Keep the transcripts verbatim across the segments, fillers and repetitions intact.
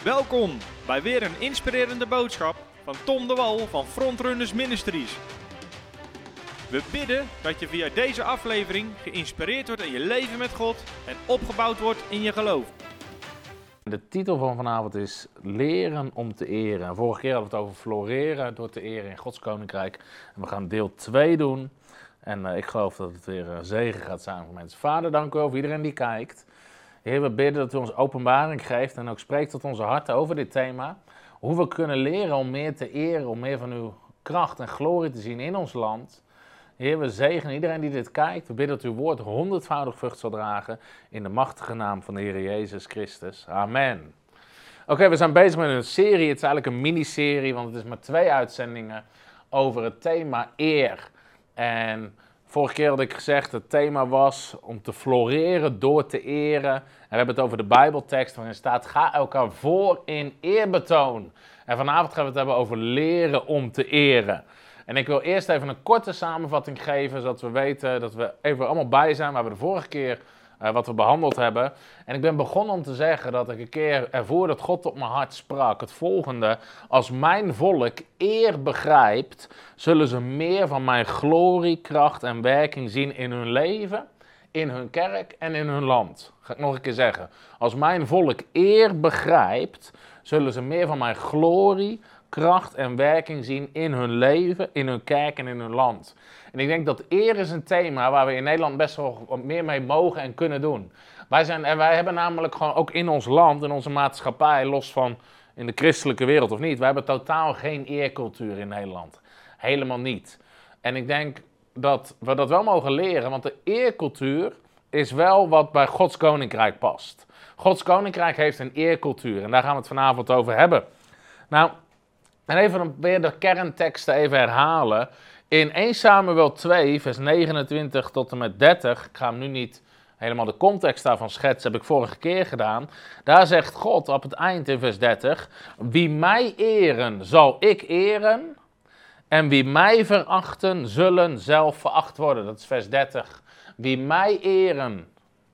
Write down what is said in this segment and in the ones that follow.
Welkom bij weer een inspirerende boodschap van Tom de Wal van Frontrunners Ministries. We bidden dat je via deze aflevering geïnspireerd wordt in je leven met God en opgebouwd wordt in je geloof. De titel van vanavond is Leren om te eren. Vorige keer hadden we het over floreren door te eren in Gods Koninkrijk. En we gaan deel twee doen. En uh, ik geloof dat het weer een zegen gaat zijn voor mensen. Vader, dank u wel voor iedereen die kijkt. Heer, we bidden dat u ons openbaring geeft en ook spreekt tot onze harten over dit thema. Hoe we kunnen leren om meer te eren, om meer van uw kracht en glorie te zien in ons land. Heer, we zegenen iedereen die dit kijkt. We bidden dat uw woord honderdvoudig vrucht zal dragen in de machtige naam van de Heer Jezus Christus. Amen. Oké, okay, we zijn bezig met een serie. Het is eigenlijk een miniserie, want het is maar twee uitzendingen over het thema eer. En vorige keer had ik gezegd, het thema was om te floreren door te eren. En we hebben het over de Bijbeltekst waarin staat, ga elkaar voor in eerbetoon. En vanavond gaan we het hebben over leren om te eren. En ik wil eerst even een korte samenvatting geven, zodat we weten dat we even allemaal bij zijn waar we de vorige keer uh, wat we behandeld hebben. En ik ben begonnen om te zeggen dat ik een keer ervoor dat God op mijn hart sprak. Het volgende, als mijn volk eer begrijpt, zullen ze meer van mijn glorie, kracht en werking zien in hun leven, in hun kerk en in hun land. Ga ik nog een keer zeggen. Als mijn volk eer begrijpt, zullen ze meer van mijn glorie, kracht en werking zien in hun leven, in hun kerk en in hun land. En ik denk dat eer is een thema waar we in Nederland best wel wat meer mee mogen en kunnen doen. Wij, zijn, en wij hebben namelijk gewoon ook in ons land, in onze maatschappij, los van in de christelijke wereld of niet, wij hebben totaal geen eercultuur in Nederland. Helemaal niet. En ik denk dat we dat wel mogen leren, want de eercultuur is wel wat bij Gods Koninkrijk past. Gods Koninkrijk heeft een eercultuur en daar gaan we het vanavond over hebben. Nou, en even weer de kernteksten even herhalen. In eerste Samuel twee, vers negenentwintig tot en met dertig, ik ga hem nu niet helemaal de context daarvan schetsen, heb ik vorige keer gedaan. Daar zegt God op het eind in vers dertig, wie mij eren, zal ik eren. En wie mij verachten, zullen zelf veracht worden. Dat is vers dertig. Wie mij eren,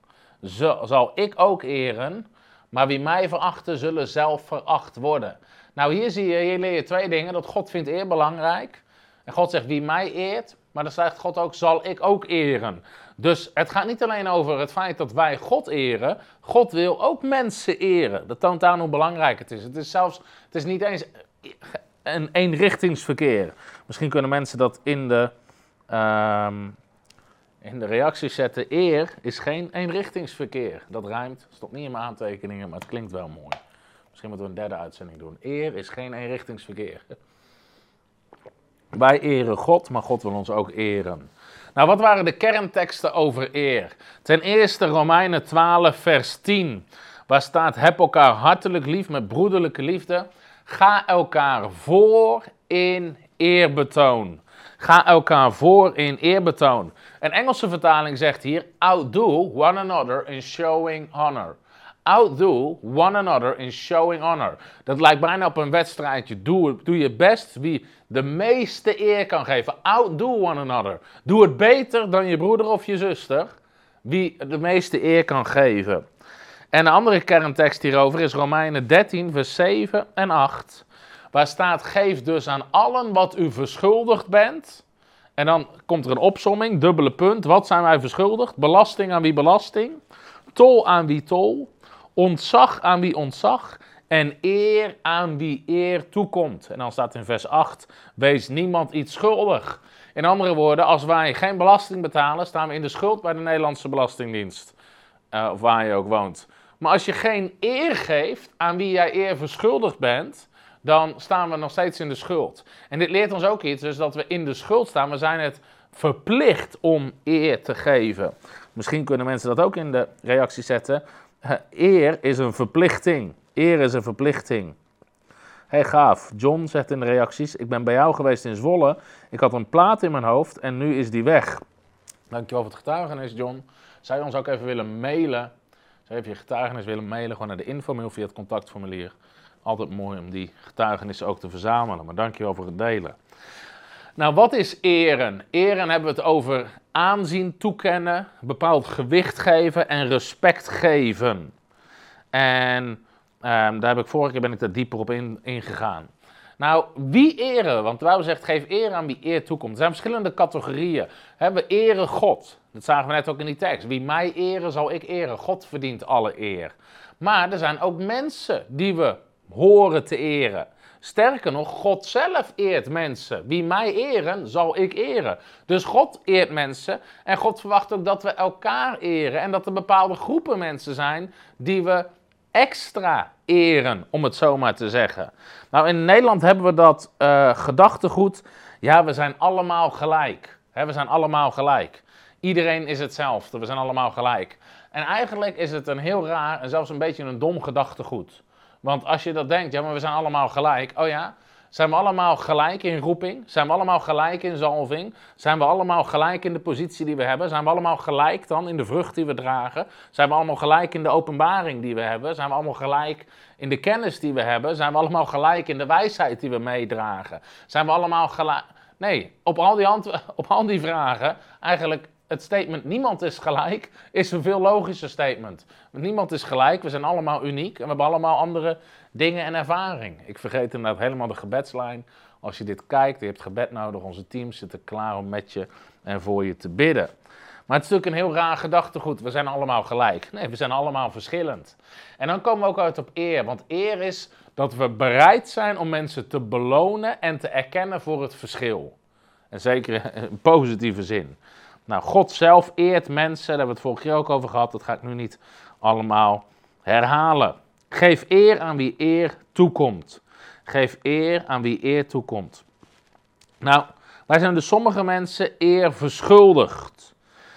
zal ik ook eren. Maar wie mij verachten, zullen zelf veracht worden. Nou, hier zie je, hier leer je twee dingen. Dat God vindt eer belangrijk. En God zegt, wie mij eert. Maar dan zegt God ook, zal ik ook eren. Dus het gaat niet alleen over het feit dat wij God eren. God wil ook mensen eren. Dat toont aan hoe belangrijk het is. Het is zelfs, het is niet eens een eenrichtingsverkeer. Misschien kunnen mensen dat in de, um, in de reacties zetten. Eer is geen eenrichtingsverkeer. Dat rijmt. Dat stond niet in mijn aantekeningen, maar het klinkt wel mooi. Misschien moeten we een derde uitzending doen. Eer is geen eenrichtingsverkeer. Wij eren God, maar God wil ons ook eren. Nou, wat waren de kernteksten over eer? Ten eerste Romeinen twaalf, vers tien. Waar staat, heb elkaar hartelijk lief met broederlijke liefde. Ga elkaar voor in eerbetoon. Ga elkaar voor in eerbetoon. Een Engelse vertaling zegt hier, outdo one another in showing honor. Outdo one another in showing honor. Dat lijkt bijna op een wedstrijdje. Doe, doe je best wie de meeste eer kan geven. Outdo one another. Doe het beter dan je broeder of je zuster. Wie de meeste eer kan geven. En een andere kerntekst hierover is Romeinen dertien, vers zeven en acht. Waar staat, geef dus aan allen wat u verschuldigd bent. En dan komt er een opsomming, dubbele punt. Wat zijn wij verschuldigd? Belasting aan wie belasting. Tol aan wie tol. Ontzag aan wie ontzag en eer aan wie eer toekomt. En dan staat in vers acht, wees niemand iets schuldig. In andere woorden, als wij geen belasting betalen, staan we in de schuld bij de Nederlandse Belastingdienst. Uh, of waar je ook woont. Maar als je geen eer geeft aan wie jij eer verschuldigd bent, dan staan we nog steeds in de schuld. En dit leert ons ook iets, dus dat we in de schuld staan. We zijn het verplicht om eer te geven. Misschien kunnen mensen dat ook in de reactie zetten. Eer is een verplichting. Eer is een verplichting. Hey, gaaf. John zegt in de reacties, ik ben bij jou geweest in Zwolle. Ik had een plaat in mijn hoofd en nu is die weg. Dankjewel voor het getuigenis, John. Zou je ons ook even willen mailen? Zou je even je getuigenis willen mailen? Gewoon naar de infomail via het contactformulier. Altijd mooi om die getuigenissen ook te verzamelen. Maar dankjewel voor het delen. Nou, wat is eren? Eren hebben we het over aanzien toekennen, bepaald gewicht geven en respect geven. En Um, daar heb ik vorige keer ben ik daar dieper op in, ingegaan. Nou, wie eren? Want de Bijbel zegt, geef eer aan wie eer toekomt. Er zijn verschillende categorieën. He, we eren God. Dat zagen we net ook in die tekst. Wie mij eren, zal ik eren. God verdient alle eer. Maar er zijn ook mensen die we horen te eren. Sterker nog, God zelf eert mensen. Wie mij eren, zal ik eren. Dus God eert mensen en God verwacht ook dat we elkaar eren. En dat er bepaalde groepen mensen zijn die we extra eren, om het zo maar te zeggen. Nou, in Nederland hebben we dat uh, gedachtegoed. Ja, we zijn allemaal gelijk. He, we zijn allemaal gelijk. Iedereen is hetzelfde, we zijn allemaal gelijk. En eigenlijk is het een heel raar en zelfs een beetje een dom gedachtegoed. Want als je dat denkt, ja, maar we zijn allemaal gelijk. Oh ja, zijn we allemaal gelijk in roeping? Zijn we allemaal gelijk in zalving? Zijn we allemaal gelijk in de positie die we hebben? Zijn we allemaal gelijk dan in de vrucht die we dragen? Zijn we allemaal gelijk in de openbaring die we hebben? Zijn we allemaal gelijk in de kennis die we hebben? Zijn we allemaal gelijk in de wijsheid die we meedragen? Zijn we allemaal gelijk? Nee, op al die, antwo- op al die vragen eigenlijk... Het statement niemand is gelijk is een veel logischer statement. Niemand is gelijk, we zijn allemaal uniek en we hebben allemaal andere dingen en ervaring. Ik vergeet inderdaad helemaal de gebedslijn. Als je dit kijkt, je hebt gebed nodig, onze teams zitten klaar om met je en voor je te bidden. Maar het is natuurlijk een heel raar gedachtegoed, we zijn allemaal gelijk. Nee, we zijn allemaal verschillend. En dan komen we ook uit op eer, want eer is dat we bereid zijn om mensen te belonen en te erkennen voor het verschil. En zeker in positieve zin. Nou, God zelf eert mensen, daar hebben we het vorige keer ook over gehad, dat ga ik nu niet allemaal herhalen. Geef eer aan wie eer toekomt. Geef eer aan wie eer toekomt. Nou, wij zijn dus sommige mensen eer verschuldigd.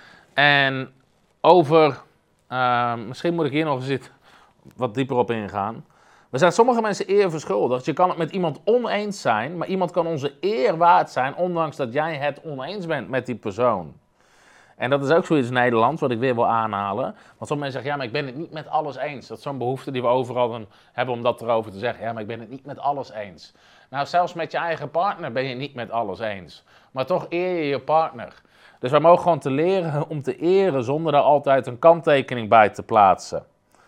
En over, uh, misschien moet ik hier nog eens wat dieper op ingaan. We zijn sommige mensen eer verschuldigd. Je kan het met iemand oneens zijn, maar iemand kan onze eer waard zijn, ondanks dat jij het oneens bent met die persoon. En dat is ook zoiets in Nederland, wat ik weer wil aanhalen. Want sommige mensen zeggen, ja, maar ik ben het niet met alles eens. Dat is zo'n behoefte die we overal hebben om dat erover te zeggen. Ja, maar ik ben het niet met alles eens. Nou, zelfs met je eigen partner ben je niet met alles eens. Maar toch eer je je partner. Dus wij mogen gewoon te leren om te eren zonder daar altijd een kanttekening bij te plaatsen.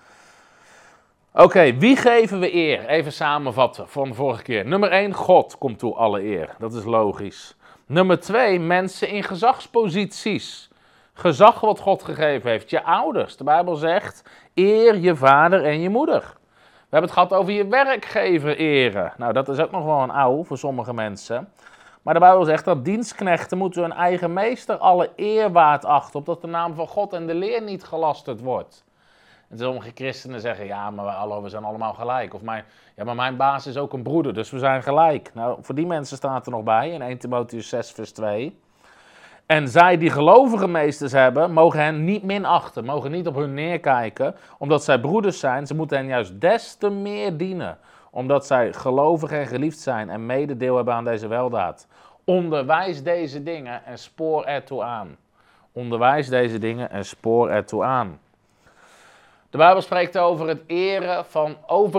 Oké, okay, wie geven we eer? Even samenvatten van de vorige keer. Nummer één, God komt toe alle eer. Dat is logisch. Nummer twee, mensen in gezagsposities. Gezag wat God gegeven heeft. Je ouders. De Bijbel zegt, eer je vader en je moeder. We hebben het gehad over je werkgever eren. Nou, dat is ook nog wel een ouw voor sommige mensen. Maar de Bijbel zegt dat dienstknechten moeten hun eigen meester alle eer waard achten, opdat de naam van God en de leer niet gelasterd wordt. En sommige christenen zeggen, ja, maar hallo, we zijn allemaal gelijk. Of mijn, ja, maar mijn baas is ook een broeder, dus we zijn gelijk. Nou, voor die mensen staat er nog bij in Eerste Timotheüs zes vers twee. En zij die gelovige meesters hebben, mogen hen niet minachten, mogen niet op hun neerkijken, omdat zij broeders zijn. Ze moeten hen juist des te meer dienen, omdat zij gelovig en geliefd zijn en mededeel hebben aan deze weldaad. Onderwijs deze dingen en spoor ertoe aan. Onderwijs deze dingen en spoor ertoe aan. De Bijbel spreekt over het eren van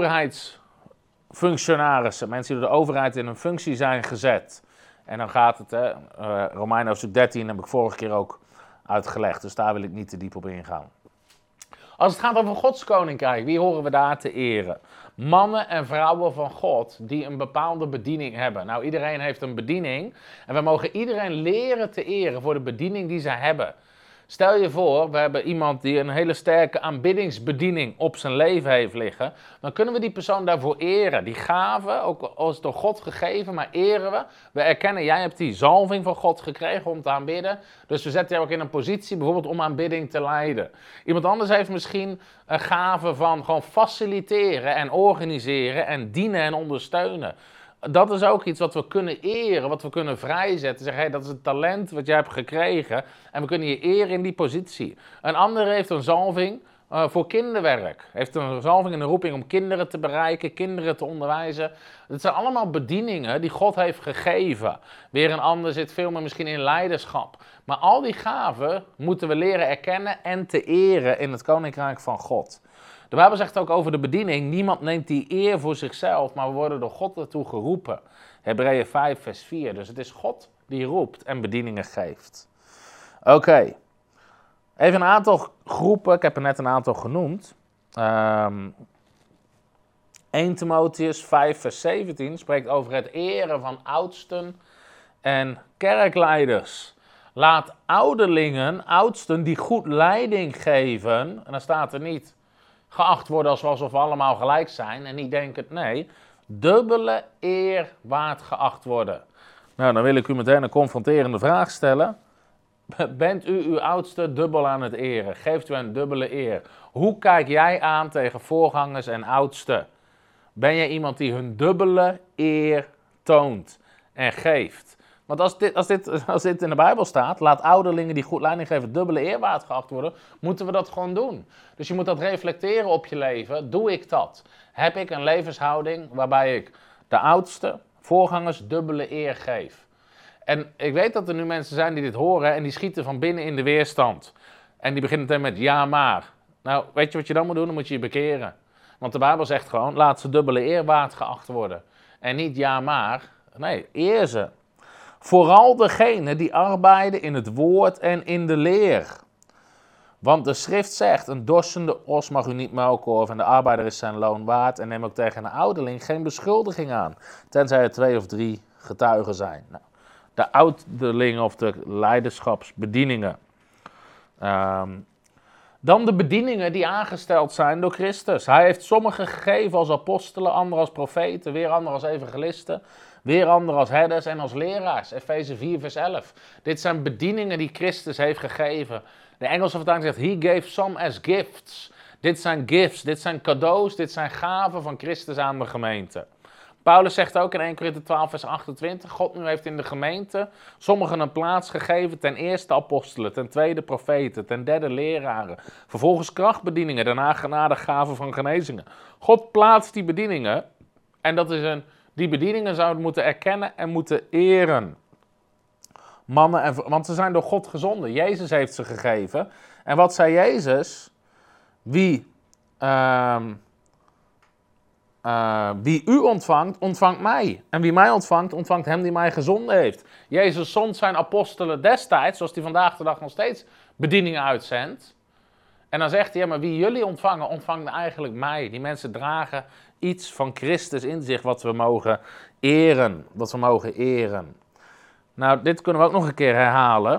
overheidsfunctionarissen. Mensen die door de overheid in een functie zijn gezet. En dan gaat het, hè, uh, Romeinen hoofdstuk dertien heb ik vorige keer ook uitgelegd. Dus daar wil ik niet te diep op ingaan. Als het gaat over Gods koninkrijk, wie horen we daar te eren? Mannen en vrouwen van God die een bepaalde bediening hebben. Nou, iedereen heeft een bediening. En we mogen iedereen leren te eren voor de bediening die zij hebben. Stel je voor, we hebben iemand die een hele sterke aanbiddingsbediening op zijn leven heeft liggen. Dan kunnen we die persoon daarvoor eren. Die gave, ook als door God gegeven, maar eren we. We erkennen, jij hebt die zalving van God gekregen om te aanbidden. Dus we zetten jou ook in een positie bijvoorbeeld om aanbidding te leiden. Iemand anders heeft misschien een gave van gewoon faciliteren en organiseren en dienen en ondersteunen. Dat is ook iets wat we kunnen eren, wat we kunnen vrijzetten. Zeggen, hey, dat is een talent wat jij hebt gekregen en we kunnen je eren in die positie. Een ander heeft een zalving uh, voor kinderwerk. Heeft een zalving en een roeping om kinderen te bereiken, kinderen te onderwijzen. Het zijn allemaal bedieningen die God heeft gegeven. Weer een ander zit veel meer misschien in leiderschap. Maar al die gaven moeten we leren erkennen en te eren in het koninkrijk van God. De Bijbel zegt ook over de bediening, niemand neemt die eer voor zichzelf, maar we worden door God ertoe geroepen. Hebreeën vijf vers vier, dus het is God die roept en bedieningen geeft. Oké, okay. Even een aantal groepen, ik heb er net een aantal genoemd. Um, eerste Timotheüs vijf vers zeventien spreekt over het eren van oudsten en kerkleiders. Laat ouderlingen, oudsten die goed leiding geven, en dan staat er niet geacht worden alsof we allemaal gelijk zijn en niet denken, nee, dubbele eer waard geacht worden. Nou, dan wil ik u meteen een confronterende vraag stellen. Bent u uw oudste dubbel aan het eren? Geeft u een dubbele eer? Hoe kijk jij aan tegen voorgangers en oudsten? Ben jij iemand die hun dubbele eer toont en geeft? Want als dit, als, dit, als dit in de Bijbel staat, laat ouderlingen die goed leiding geven dubbele eer waard geacht worden, moeten we dat gewoon doen. Dus je moet dat reflecteren op je leven. Doe ik dat? Heb ik een levenshouding waarbij ik de oudste, voorgangers, dubbele eer geef? En ik weet dat er nu mensen zijn die dit horen en die schieten van binnen in de weerstand. En die beginnen meteen met ja maar. Nou, weet je wat je dan moet doen? Dan moet je je bekeren. Want de Bijbel zegt gewoon, laat ze dubbele eer waard geacht worden. En niet ja maar, nee, eer ze. Vooral degenen die arbeiden in het woord en in de leer. Want de schrift zegt, een dorsende os mag u niet melken en de arbeider is zijn loon waard. En neem ook tegen een ouderling geen beschuldiging aan, tenzij er twee of drie getuigen zijn. Nou, de ouderlingen of de leiderschapsbedieningen. Um, dan de bedieningen die aangesteld zijn door Christus. Hij heeft sommigen gegeven als apostelen, anderen als profeten, weer anderen als evangelisten, weer anderen als herders en als leraars. Efeze vier vers elf. Dit zijn bedieningen die Christus heeft gegeven. De Engelse vertaling zegt, he gave some as gifts. Dit zijn gifts, dit zijn cadeaus, dit zijn gaven van Christus aan de gemeente. Paulus zegt ook in eerste Korinthe twaalf vers achtentwintig, God nu heeft in de gemeente sommigen een plaats gegeven, ten eerste apostelen, ten tweede profeten, ten derde leraren, vervolgens krachtbedieningen, daarna genadegaven van genezingen. God plaatst die bedieningen en dat is een, die bedieningen zouden moeten erkennen en moeten eren. Mannen en, want ze zijn door God gezonden, Jezus heeft ze gegeven. En wat zei Jezus? Wie... Uh, Uh, wie u ontvangt, ontvangt mij. En wie mij ontvangt, ontvangt hem die mij gezonden heeft. Jezus zond zijn apostelen destijds, zoals hij vandaag de dag nog steeds bedieningen uitzendt. En dan zegt hij, ja, maar wie jullie ontvangen, ontvangt eigenlijk mij. Die mensen dragen iets van Christus in zich wat we mogen eren. Wat we mogen eren. Nou, dit kunnen we ook nog een keer herhalen.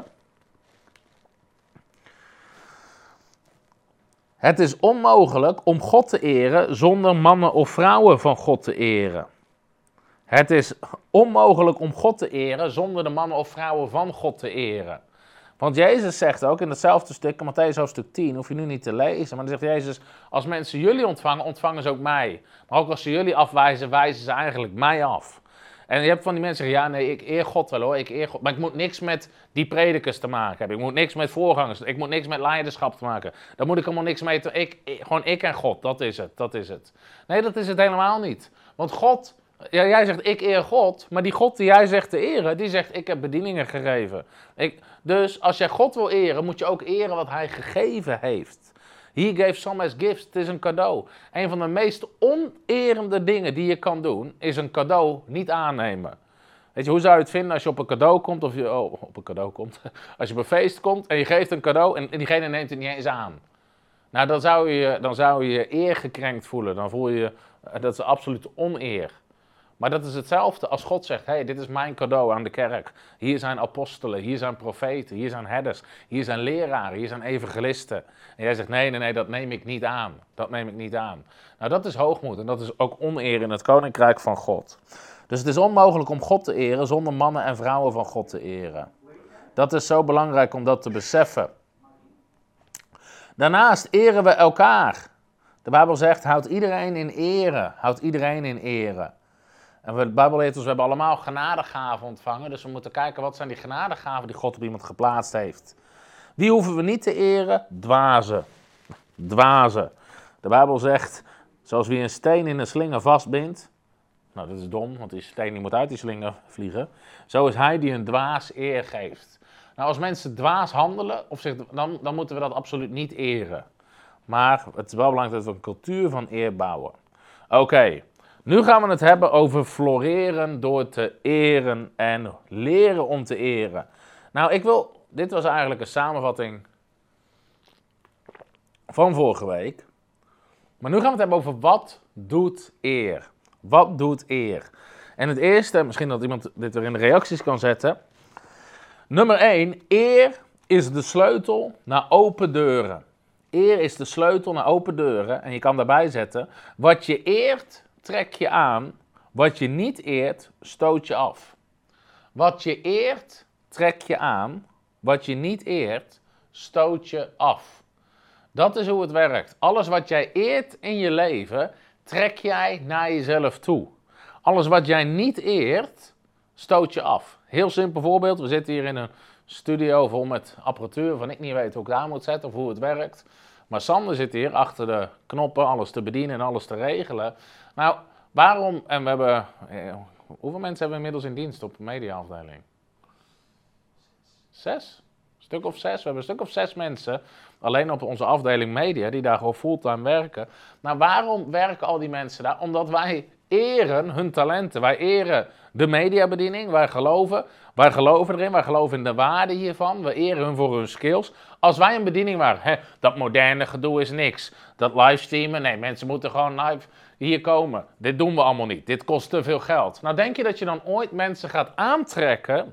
Het is onmogelijk om God te eren zonder mannen of vrouwen van God te eren. Het is onmogelijk om God te eren zonder de mannen of vrouwen van God te eren. Want Jezus zegt ook in hetzelfde stuk, in Mattheüs hoofdstuk tien, hoef je nu niet te lezen, maar dan zegt Jezus, als mensen jullie ontvangen, ontvangen ze ook mij. Maar ook als ze jullie afwijzen, wijzen ze eigenlijk mij af. En je hebt van die mensen zeggen, ja nee, ik eer God wel hoor, ik eer God. Maar ik moet niks met die predikers te maken hebben. Ik moet niks met voorgangers, ik moet niks met leiderschap te maken. Daar moet ik allemaal niks mee te... Ik, ik, gewoon ik en God, dat is het, dat is het. Nee, dat is het helemaal niet. Want God, ja, jij zegt ik eer God, maar die God die jij zegt te eren, die zegt ik heb bedieningen gegeven. Ik, dus als jij God wil eren, moet je ook eren wat hij gegeven heeft. He gave some as gifts. Het is een cadeau. Een van de meest onerende dingen die je kan doen, is een cadeau niet aannemen. Weet je, hoe zou je het vinden als je op een cadeau komt, of je, oh, op een cadeau komt, als je op een feest komt en je geeft een cadeau en, en diegene neemt het niet eens aan. Nou, dan zou je dan zou je, je eer gekrenkt voelen. Dan voel je je, dat is absoluut oneer. Maar dat is hetzelfde als God zegt, hey, dit is mijn cadeau aan de kerk. Hier zijn apostelen, hier zijn profeten, hier zijn herders, hier zijn leraren, hier zijn evangelisten. En jij zegt, nee, nee, nee, dat neem ik niet aan. Dat neem ik niet aan. Nou, dat is hoogmoed en dat is ook oneer in het koninkrijk van God. Dus het is onmogelijk om God te eren zonder mannen en vrouwen van God te eren. Dat is zo belangrijk om dat te beseffen. Daarnaast eren we elkaar. De Bijbel zegt, houd iedereen in ere. Houd iedereen in ere. En de Bijbel leert ons, we hebben allemaal genadegaven ontvangen. Dus we moeten kijken, wat zijn die genadegaven die God op iemand geplaatst heeft. Wie hoeven we niet te eren? Dwazen. Dwazen. De Bijbel zegt, zoals wie een steen in een slinger vastbindt. Nou, dat is dom, want die steen die moet uit die slinger vliegen. Zo is hij die een dwaas eer geeft. Nou, als mensen dwaas handelen, of zich, dan, dan moeten we dat absoluut niet eren. Maar het is wel belangrijk dat we een cultuur van eer bouwen. Oké. Okay. Nu gaan we het hebben over floreren door te eren en leren om te eren. Nou, ik wil... Dit was eigenlijk een samenvatting van vorige week. Maar nu gaan we het hebben over wat doet eer. Wat doet eer? En het eerste, misschien dat iemand dit weer in de reacties kan zetten. Nummer één, eer is de sleutel naar open deuren. Eer is de sleutel naar open deuren. En je kan daarbij zetten, wat je eert, trek je aan. Wat je niet eert, stoot je af. Wat je eert, trek je aan. Wat je niet eert, stoot je af. Dat is hoe het werkt. Alles wat jij eert in je leven, trek jij naar jezelf toe. Alles wat jij niet eert, stoot je af. Heel simpel voorbeeld. We zitten hier in een studio vol met apparatuur waarvan ik niet weet hoe ik het aan moet zetten of hoe het werkt. Maar Sander zit hier achter de knoppen, alles te bedienen en alles te regelen. Nou, waarom... En we hebben... Eh, hoeveel mensen hebben we inmiddels in dienst op de mediaafdeling? Zes? Een stuk of zes. We hebben een stuk of zes mensen, alleen op onze afdeling media, die daar gewoon fulltime werken. Nou, waarom werken al die mensen daar? Omdat wij eren hun talenten. Wij eren de mediabediening. Wij geloven, wij geloven erin. Wij geloven in de waarde hiervan. We eren hun voor hun skills. Als wij een bediening waren, hè, dat moderne gedoe is niks. Dat livestreamen, nee, mensen moeten gewoon live hier komen. Dit doen we allemaal niet. Dit kost te veel geld. Nou, denk je dat je dan ooit mensen gaat aantrekken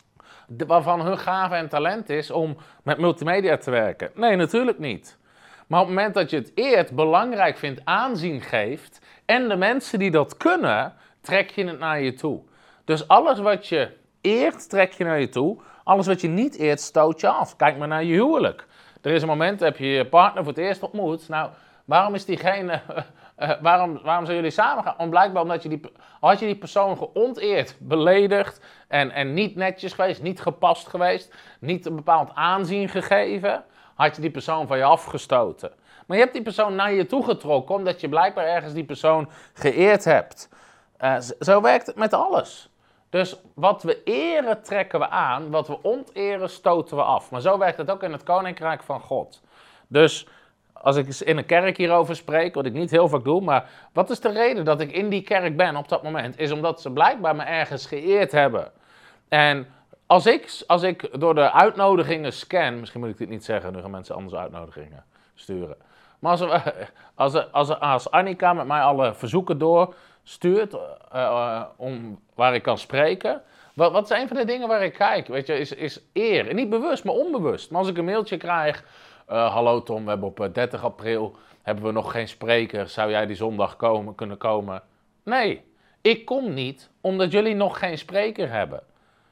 waarvan hun gave en talent is om met multimedia te werken? Nee, natuurlijk niet. Maar op het moment dat je het eert, belangrijk vindt, aanzien geeft, en de mensen die dat kunnen, trek je het naar je toe. Dus alles wat je eert, trek je naar je toe. Alles wat je niet eert, stoot je af. Kijk maar naar je huwelijk. Er is een moment, heb je je partner voor het eerst ontmoet. Nou, waarom is diegene... Uh, uh, waarom, waarom zijn jullie samen gaan? Om blijkbaar omdat je die... Had je die persoon geonteerd, beledigd en, en niet netjes geweest, niet gepast geweest, niet een bepaald aanzien gegeven, had je die persoon van je afgestoten. Maar je hebt die persoon naar je toe getrokken omdat je blijkbaar ergens die persoon geëerd hebt. Uh, zo werkt het met alles. Dus wat we eren trekken we aan, wat we onteren stoten we af. Maar zo werkt het ook in het Koninkrijk van God. Dus als ik in een kerk hierover spreek, wat ik niet heel vaak doe, maar wat is de reden dat ik in die kerk ben op dat moment? Is omdat ze blijkbaar me ergens geëerd hebben. En als ik, als ik door de uitnodigingen scan, misschien moet ik dit niet zeggen, nu gaan mensen anders uitnodigingen sturen. Maar als, als, als, als Annika met mij alle verzoeken doorstuurt uh, uh, om, waar ik kan spreken, wat, wat is een van de dingen waar ik kijk? Weet je, is, is eer. En niet bewust, maar onbewust. Maar als ik een mailtje krijg, uh, hallo Tom, we hebben op dertig april hebben we nog geen spreker, zou jij die zondag komen, kunnen komen? Nee, ik kom niet omdat jullie nog geen spreker hebben.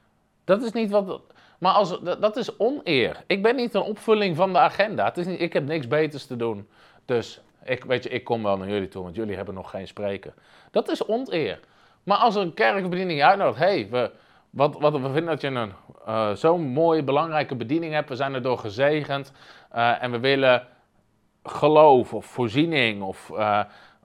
Dat is niet wat... Maar als, dat is oneer. Ik ben niet een opvulling van de agenda. Het is niet, ik heb niks beters te doen. Dus ik, weet je, ik kom wel naar jullie toe, want jullie hebben nog geen spreker. Dat is oneer. Maar als een kerkbediening je uitnodigt, hey, we, wat, wat, we vinden dat je een uh, zo'n mooie, belangrijke bediening hebt. We zijn erdoor gezegend. Uh, en we willen geloof of voorziening of uh,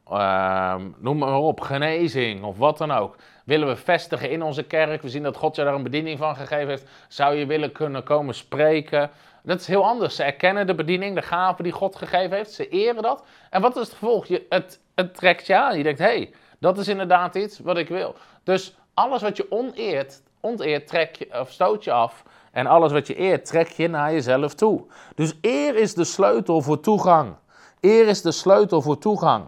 uh, noem maar op, genezing of wat dan ook. Willen we vestigen in onze kerk. We zien dat God je daar een bediening van gegeven heeft. Zou je willen kunnen komen spreken? Dat is heel anders. Ze erkennen de bediening, de gave die God gegeven heeft. Ze eren dat. En wat is het gevolg? Je, het, het trekt je aan. Je denkt, hé, hey, dat is inderdaad iets wat ik wil. Dus alles wat je oneert, onteert, trek je, of stoot je af. En alles wat je eert, trek je naar jezelf toe. Dus eer is de sleutel voor toegang. Eer is de sleutel voor toegang.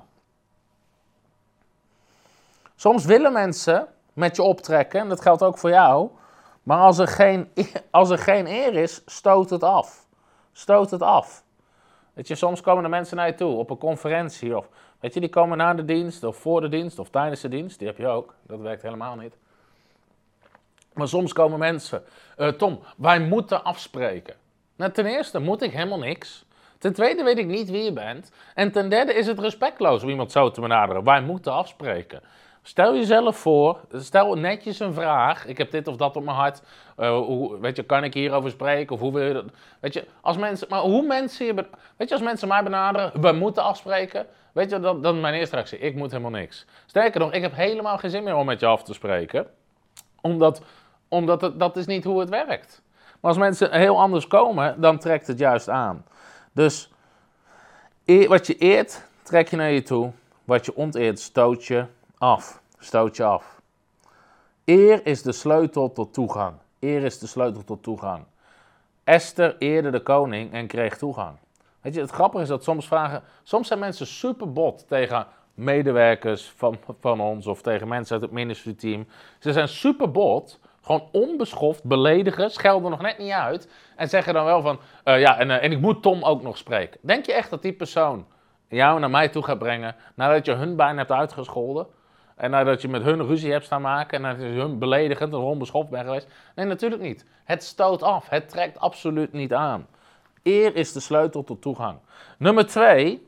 Soms willen mensen met je optrekken, en dat geldt ook voor jou. Maar als er geen, als er geen eer is, stoot het af. Stoot het af. Weet je, soms komen de mensen naar je toe op een conferentie. Of, weet je, die komen na de dienst, of voor de dienst, of tijdens de dienst. Die heb je ook. Dat werkt helemaal niet. Maar soms komen mensen. Uh, Tom, wij moeten afspreken. Nou, ten eerste moet ik helemaal niks. Ten tweede weet ik niet wie je bent. En ten derde is het respectloos om iemand zo te benaderen. Wij moeten afspreken. Stel jezelf voor, stel netjes een vraag. Ik heb dit of dat op mijn hart. Uh, hoe, weet je, kan ik hierover spreken? Of hoe wil je dat? Weet je, als mensen, maar hoe mensen je, weet je, als mensen mij benaderen, we moeten afspreken. Weet je, dan, dan mijn eerste reactie, ik moet helemaal niks. Sterker nog, ik heb helemaal geen zin meer om met je af te spreken. Omdat, omdat het, dat is niet hoe het werkt. Maar als mensen heel anders komen, dan trekt het juist aan. Dus eer, wat je eert, trek je naar je toe. Wat je onteert, stoot je af. Stoot je af. Eer is de sleutel tot toegang. Eer is de sleutel tot toegang. Esther eerde de koning en kreeg toegang. Weet je, het grappige is dat soms vragen... Soms zijn mensen super bot tegen medewerkers van, van ons of tegen mensen uit het ministerieteam. Ze zijn super bot, gewoon onbeschoft, beledigen, schelden nog net niet uit en zeggen dan wel van, uh, ja, en, uh, en ik moet Tom ook nog spreken. Denk je echt dat die persoon jou naar mij toe gaat brengen nadat je hun bijna hebt uitgescholden en nadat je met hun ruzie hebt staan maken en nadat je hun beledigend of onbeschoft bent geweest? Nee, natuurlijk niet. Het stoot af, het trekt absoluut niet aan. Eer is de sleutel tot toegang. Nummer twee...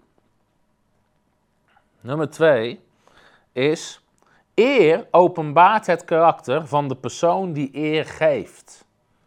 Nummer twee is, eer openbaart het karakter van de persoon die eer geeft.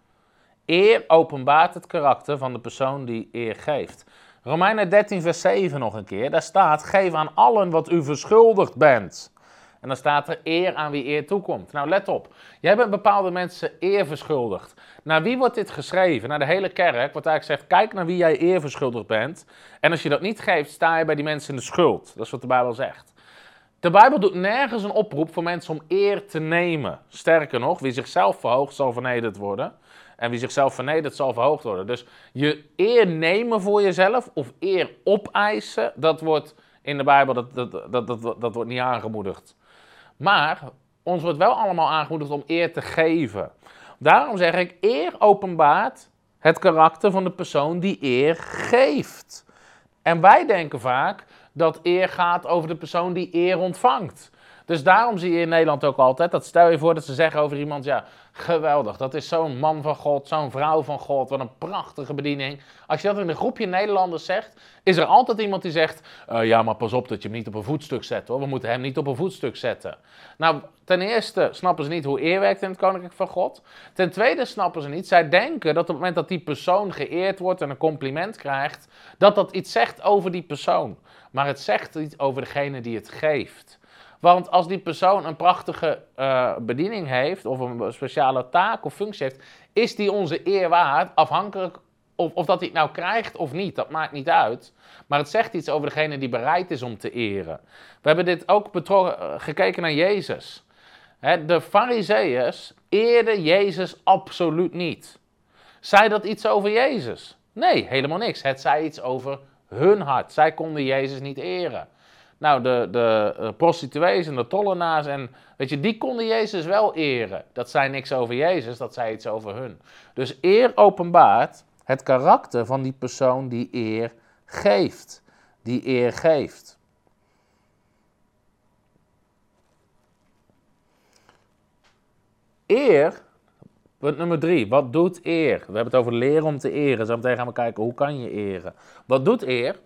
Eer openbaart het karakter van de persoon die eer geeft. Romeinen dertien vers zeven nog een keer, daar staat, geef aan allen wat u verschuldigd bent. En dan staat er eer aan wie eer toekomt. Nou, let op. Jij bent bepaalde mensen eer verschuldigd. Naar wie wordt dit geschreven? Naar de hele kerk. Wat eigenlijk zegt, kijk naar wie jij eer verschuldigd bent. En als je dat niet geeft, sta je bij die mensen in de schuld. Dat is wat de Bijbel zegt. De Bijbel doet nergens een oproep voor mensen om eer te nemen. Sterker nog, wie zichzelf verhoogt, zal vernederd worden. En wie zichzelf vernedert, zal verhoogd worden. Dus je eer nemen voor jezelf of eer opeisen, dat wordt in de Bijbel, dat, dat, dat, dat, dat wordt niet aangemoedigd. Maar ons wordt wel allemaal aangemoedigd om eer te geven. Daarom zeg ik, eer openbaart het karakter van de persoon die eer geeft. En wij denken vaak dat eer gaat over de persoon die eer ontvangt. Dus daarom zie je in Nederland ook altijd, dat stel je voor dat ze zeggen over iemand, ja, geweldig, dat is zo'n man van God, zo'n vrouw van God, wat een prachtige bediening. Als je dat in een groepje Nederlanders zegt, is er altijd iemand die zegt, uh, ja, maar pas op dat je hem niet op een voetstuk zet, hoor. We moeten hem niet op een voetstuk zetten. Nou, ten eerste snappen ze niet hoe eer werkt in het Koninkrijk van God. Ten tweede snappen ze niet, zij denken dat op het moment dat die persoon geëerd wordt en een compliment krijgt, dat dat iets zegt over die persoon. Maar het zegt iets over degene die het geeft. Want als die persoon een prachtige uh, bediening heeft, of een speciale taak of functie heeft, is die onze eer waard, afhankelijk of, of dat hij het nou krijgt of niet. Dat maakt niet uit. Maar het zegt iets over degene die bereid is om te eren. We hebben dit ook betrokken, uh, gekeken naar Jezus. Hè, de Farizeeërs eerden Jezus absoluut niet. Zei dat iets over Jezus? Nee, helemaal niks. Het zei iets over hun hart. Zij konden Jezus niet eren. Nou, de, de uh, prostituees en de tollenaars, en, weet je, die konden Jezus wel eren. Dat zei niks over Jezus, dat zei iets over hun. Dus eer openbaart het karakter van die persoon die eer geeft. Die eer geeft. Eer, punt nummer drie, wat doet eer? We hebben het over leren om te eren. Zo meteen gaan we kijken, hoe kan je eren? Wat doet eer?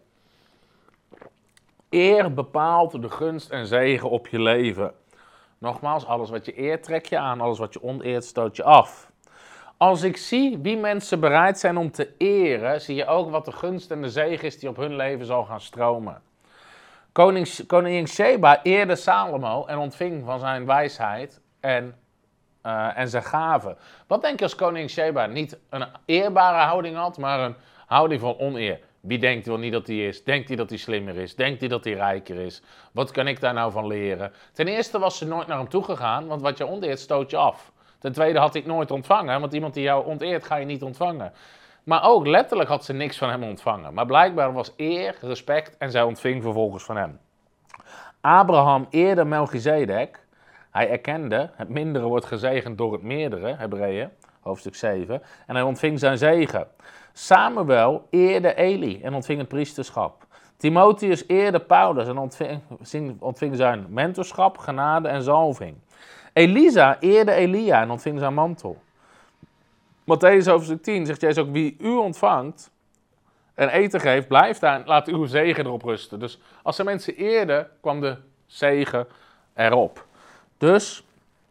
Eer bepaalt de gunst en zegen op je leven. Nogmaals, alles wat je eert trek je aan, alles wat je oneert stoot je af. Als ik zie wie mensen bereid zijn om te eren, zie je ook wat de gunst en de zegen is die op hun leven zal gaan stromen. Koning, koningin Sheba eerde Salomo en ontving van zijn wijsheid en, uh, en zijn gaven. Wat denk je als koningin Sheba niet een eerbare houding had, maar een houding van oneer? Wie denkt wel niet dat hij is? Denkt hij dat hij slimmer is? Denkt hij dat hij rijker is? Wat kan ik daar nou van leren? Ten eerste was ze nooit naar hem toe gegaan, want wat je onteert stoot je af. Ten tweede had hij het nooit ontvangen, want iemand die jou onteert ga je niet ontvangen. Maar ook letterlijk had ze niks van hem ontvangen. Maar blijkbaar was eer, respect en zij ontving vervolgens van hem. Abraham eerde Melchizedek. Hij erkende, het mindere wordt gezegend door het meerdere, Hebreeën, hoofdstuk zeven. En hij ontving zijn zegen. Samuel eerde Eli en ontving het priesterschap. Timotheus eerde Paulus en ontving, ontving zijn mentorschap, genade en zalving. Elisa eerde Elia en ontving zijn mantel. Mattheüs hoofdstuk tien zegt Jezus ook, wie u ontvangt en eten geeft, blijft daar en laat uw zegen erop rusten. Dus als ze mensen eerden, kwam de zegen erop. Dus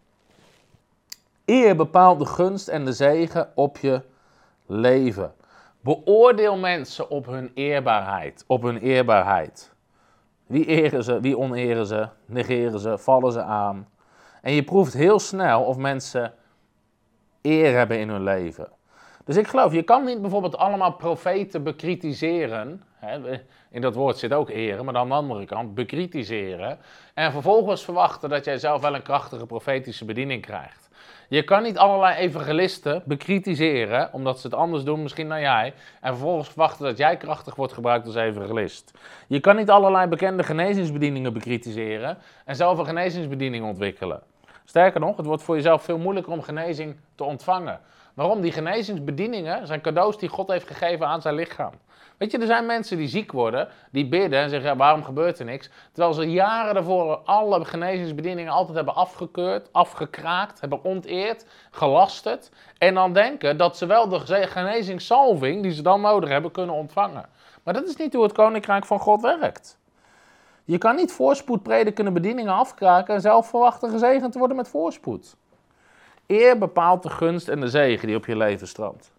eer bepaalt de gunst en de zegen op je leven. Beoordeel mensen op hun eerbaarheid, op hun eerbaarheid. Wie eren ze, wie oneren ze, negeren ze, vallen ze aan. En je proeft heel snel of mensen eer hebben in hun leven. Dus ik geloof, je kan niet bijvoorbeeld allemaal profeten bekritiseren. Hè, in dat woord zit ook eren, maar dan aan de andere kant bekritiseren. En vervolgens verwachten dat jij zelf wel een krachtige profetische bediening krijgt. Je kan niet allerlei evangelisten bekritiseren, omdat ze het anders doen misschien dan jij, en vervolgens verwachten dat jij krachtig wordt gebruikt als evangelist. Je kan niet allerlei bekende genezingsbedieningen bekritiseren en zelf een genezingsbediening ontwikkelen. Sterker nog, het wordt voor jezelf veel moeilijker om genezing te ontvangen. Waarom? Die genezingsbedieningen zijn cadeaus die God heeft gegeven aan zijn lichaam. Weet je, er zijn mensen die ziek worden, die bidden en zeggen, ja, waarom gebeurt er niks? Terwijl ze jaren daarvoor alle genezingsbedieningen altijd hebben afgekeurd, afgekraakt, hebben onteerd, gelasterd. En dan denken dat ze wel de genezingsalving die ze dan nodig hebben kunnen ontvangen. Maar dat is niet hoe het koninkrijk van God werkt. Je kan niet voorspoed predikende bedieningen afkraken en zelf verwachten gezegend te worden met voorspoed. Eer bepaalt de gunst en de zegen die op je leven stroomt.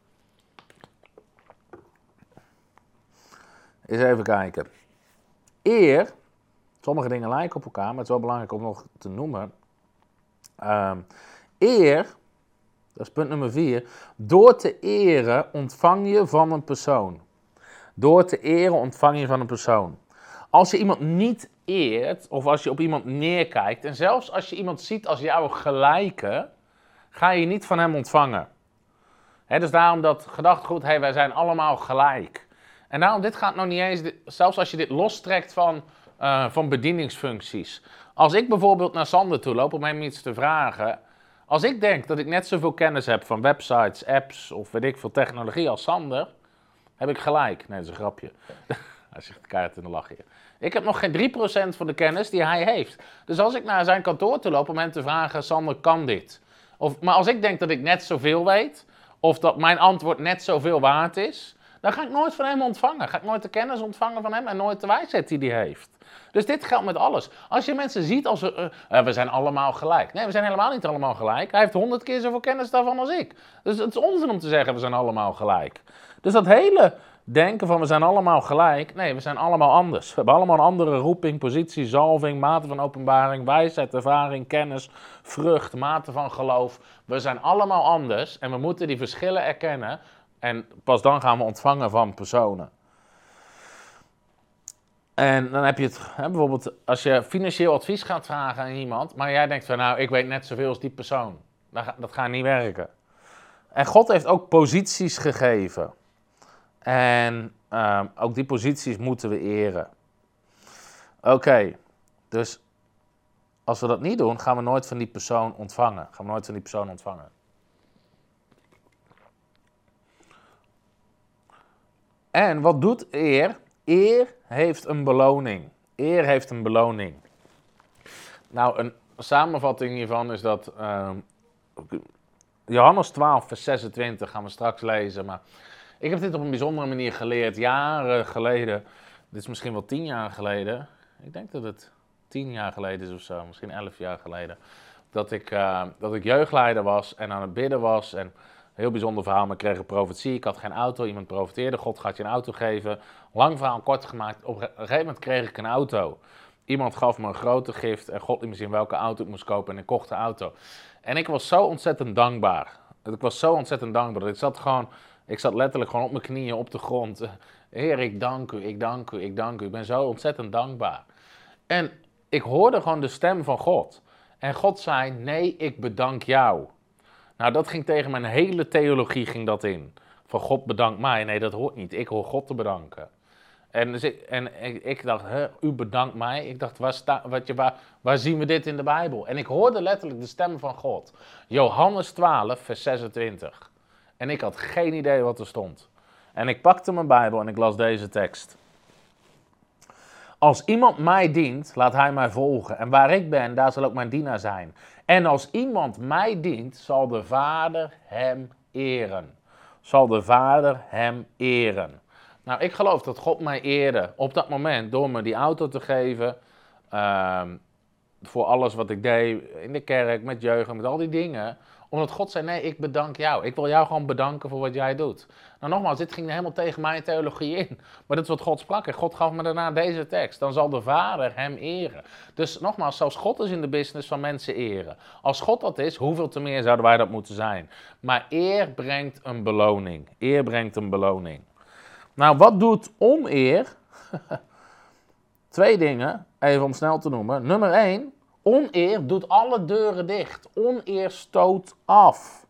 Eens even kijken. Eer, sommige dingen lijken op elkaar, maar het is wel belangrijk om nog te noemen. Um, eer, dat is punt nummer vier. Door te eren ontvang je van een persoon. Door te eren ontvang je van een persoon. Als je iemand niet eert, of als je op iemand neerkijkt, en zelfs als je iemand ziet als jouw gelijke, ga je niet van hem ontvangen. He, dus daarom dat gedachtegoed, hey, wij zijn allemaal gelijk. En daarom, dit gaat nog niet eens, zelfs als je dit lostrekt van, uh, van bedieningsfuncties. Als ik bijvoorbeeld naar Sander toe loop om hem iets te vragen, als ik denk dat ik net zoveel kennis heb van websites, apps of weet ik veel technologie als Sander, heb ik gelijk. Nee, dat is een grapje. Hij zegt de kaart in de lach hier. Ik heb nog geen drie procent van de kennis die hij heeft. Dus als ik naar zijn kantoor toe loop om hem te vragen, Sander, kan dit? Of, maar als ik denk dat ik net zoveel weet, of dat mijn antwoord net zoveel waard is, dan ga ik nooit van hem ontvangen. Ga ik nooit de kennis ontvangen van hem en nooit de wijsheid die hij heeft. Dus dit geldt met alles. Als je mensen ziet als we, uh, uh, we zijn allemaal gelijk. Nee, we zijn helemaal niet allemaal gelijk. Hij heeft honderd keer zoveel kennis daarvan als ik. Dus het is onzin om te zeggen we zijn allemaal gelijk. Dus dat hele denken van we zijn allemaal gelijk. Nee, we zijn allemaal anders. We hebben allemaal een andere roeping, positie, zalving, mate van openbaring, wijsheid, ervaring, kennis, vrucht, mate van geloof. We zijn allemaal anders en we moeten die verschillen erkennen. En pas dan gaan we ontvangen van personen. En dan heb je het, hè, bijvoorbeeld als je financieel advies gaat vragen aan iemand, maar jij denkt van nou, ik weet net zoveel als die persoon. Dat, dat gaat niet werken. En God heeft ook posities gegeven. En um, ook die posities moeten we eren. Oké, okay, dus als we dat niet doen, gaan we nooit van die persoon ontvangen. Gaan we nooit van die persoon ontvangen. En wat doet eer? Eer heeft een beloning. Eer heeft een beloning. Nou, een samenvatting hiervan is dat uh, Johannes twaalf, vers zesentwintig gaan we straks lezen. Maar ik heb dit op een bijzondere manier geleerd, jaren geleden. Dit is misschien wel tien jaar geleden. Ik denk dat het tien jaar geleden is of zo, misschien elf jaar geleden. Dat ik, uh, dat ik jeugdleider was en aan het bidden was en... Heel bijzonder verhaal, maar ik kreeg een profetie. Ik had geen auto, iemand profeteerde. God gaat je een auto geven. Lang verhaal kort gemaakt. Op een gegeven moment kreeg ik een auto. Iemand gaf me een grote gift en God liet me zien welke auto ik moest kopen en ik kocht de auto. En ik was zo ontzettend dankbaar. Ik was zo ontzettend dankbaar. Ik zat gewoon, ik zat letterlijk gewoon op mijn knieën op de grond. Heer, ik dank u, ik dank u, ik dank u. Ik ben zo ontzettend dankbaar. En ik hoorde gewoon de stem van God. En God zei, nee, ik bedank jou. Nou, dat ging tegen mijn hele theologie ging dat in. Van God bedankt mij. Nee, dat hoort niet. Ik hoor God te bedanken. En, dus ik, en ik, ik dacht, hè, u bedankt mij. Ik dacht, waar, sta, wat je, waar, waar zien we dit in de Bijbel? En ik hoorde letterlijk de stem van God. Johannes twaalf, vers zesentwintig. En ik had geen idee wat er stond. En ik pakte mijn Bijbel en ik las deze tekst. Als iemand mij dient, laat hij mij volgen. En waar ik ben, daar zal ook mijn dienaar zijn. En als iemand mij dient, zal de Vader hem eren. Zal de Vader hem eren. Nou, ik geloof dat God mij eerde op dat moment door me die auto te geven. Uh, voor alles wat ik deed in de kerk, met jeugd, met al die dingen. Omdat God zei, nee, ik bedank jou. Ik wil jou gewoon bedanken voor wat jij doet. Nou nogmaals, dit ging helemaal tegen mijn theologie in. Maar dit is wat God sprak. En God gaf me daarna deze tekst. Dan zal de Vader hem eren. Dus nogmaals, zelfs God is in de business van mensen eren. Als God dat is, hoeveel te meer zouden wij dat moeten zijn? Maar eer brengt een beloning. Eer brengt een beloning. Nou, wat doet oneer? Twee dingen, even om snel te noemen. Nummer één, Oneer doet alle deuren dicht. Oneer stoot af.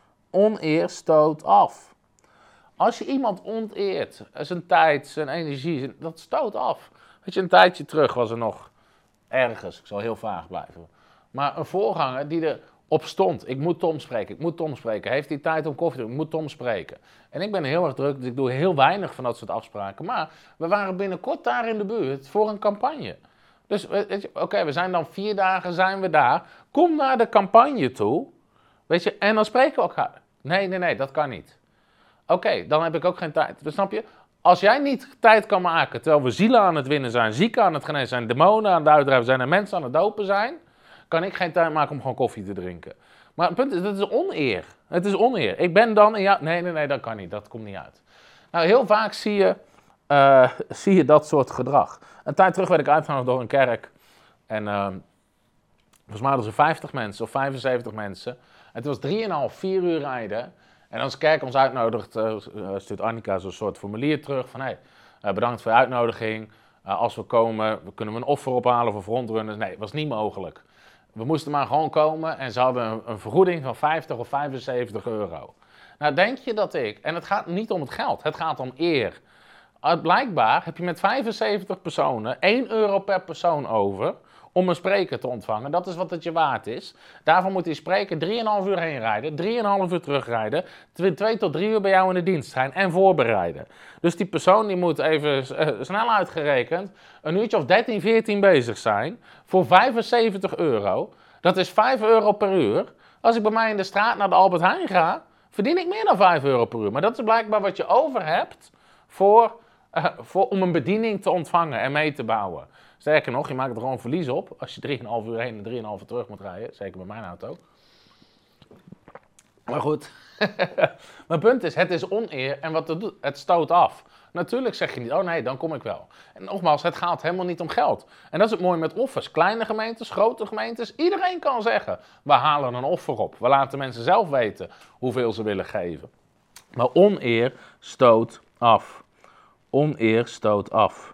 Oneer stoot af. Als je iemand onteert, zijn tijd, zijn energie, dat stoot af. Weet je, een tijdje terug was er nog ergens, ik zal heel vaag blijven, maar een voorganger die erop stond. Ik moet Tom spreken, ik moet Tom spreken. Heeft hij tijd om koffie te doen? Ik moet Tom spreken. En ik ben heel erg druk, dus ik doe heel weinig van dat soort afspraken. Maar we waren binnenkort daar in de buurt voor een campagne. Dus oké, okay, we zijn dan vier dagen zijn we daar. Kom naar de campagne toe, weet je, en dan spreken we elkaar. Nee, nee, nee, dat kan niet. Oké, okay, dan heb ik ook geen tijd. Dus snap je? Als jij niet tijd kan maken, terwijl we zielen aan het winnen zijn, zieken aan het genezen zijn, demonen aan het uitdrijven zijn en mensen aan het dopen zijn, kan ik geen tijd maken om gewoon koffie te drinken. Maar het punt is, dat is oneer. Het is oneer. Ik ben dan en ja, nee, nee, nee, dat kan niet. Dat komt niet uit. Nou, heel vaak zie je, uh, zie je dat soort gedrag. Een tijd terug werd ik uitgenodigd door een kerk. En uh, volgens mij hadden ze vijftig mensen of vijfenzeventig mensen. Het was drieënhalf, vier uur rijden. En als de kerk ons uitnodigt, uh, stuurt Annika zo'n soort formulier terug van hey, uh, bedankt voor de uitnodiging. Uh, als we komen, kunnen we een offer ophalen voor frontrunners. Nee, dat was niet mogelijk. We moesten maar gewoon komen en ze hadden een, een vergoeding van vijftig of vijfenzeventig euro. Nou, denk je dat ik, en het gaat niet om het geld, het gaat om eer. Uh, blijkbaar heb je met vijfenzeventig personen één euro per persoon over om een spreker te ontvangen. Dat is wat het je waard is. Daarvoor moet die spreker drieënhalf uur heen rijden, drieënhalf uur terugrijden, twee tot drie uur bij jou in de dienst zijn en voorbereiden. Dus die persoon die moet even uh, snel uitgerekend een uurtje of dertien, veertien bezig zijn voor vijfenzeventig euro. Dat is vijf euro per uur. Als ik bij mij in de straat naar de Albert Heijn ga, verdien ik meer dan vijf euro per uur. Maar dat is blijkbaar wat je over hebt voor, uh, voor, om een bediening te ontvangen en mee te bouwen. Sterker nog, je maakt er gewoon verlies op als je drieënhalf uur heen en drieënhalf uur terug moet rijden. Zeker bij mijn auto. Maar goed. Mijn punt is, het is oneer en wat het doet, het stoot af. Natuurlijk zeg je niet, oh nee, dan kom ik wel. En nogmaals, het gaat helemaal niet om geld. En dat is het mooie met offers. Kleine gemeentes, grote gemeentes, iedereen kan zeggen, we halen een offer op. We laten mensen zelf weten hoeveel ze willen geven. Maar oneer stoot af. Oneer stoot af.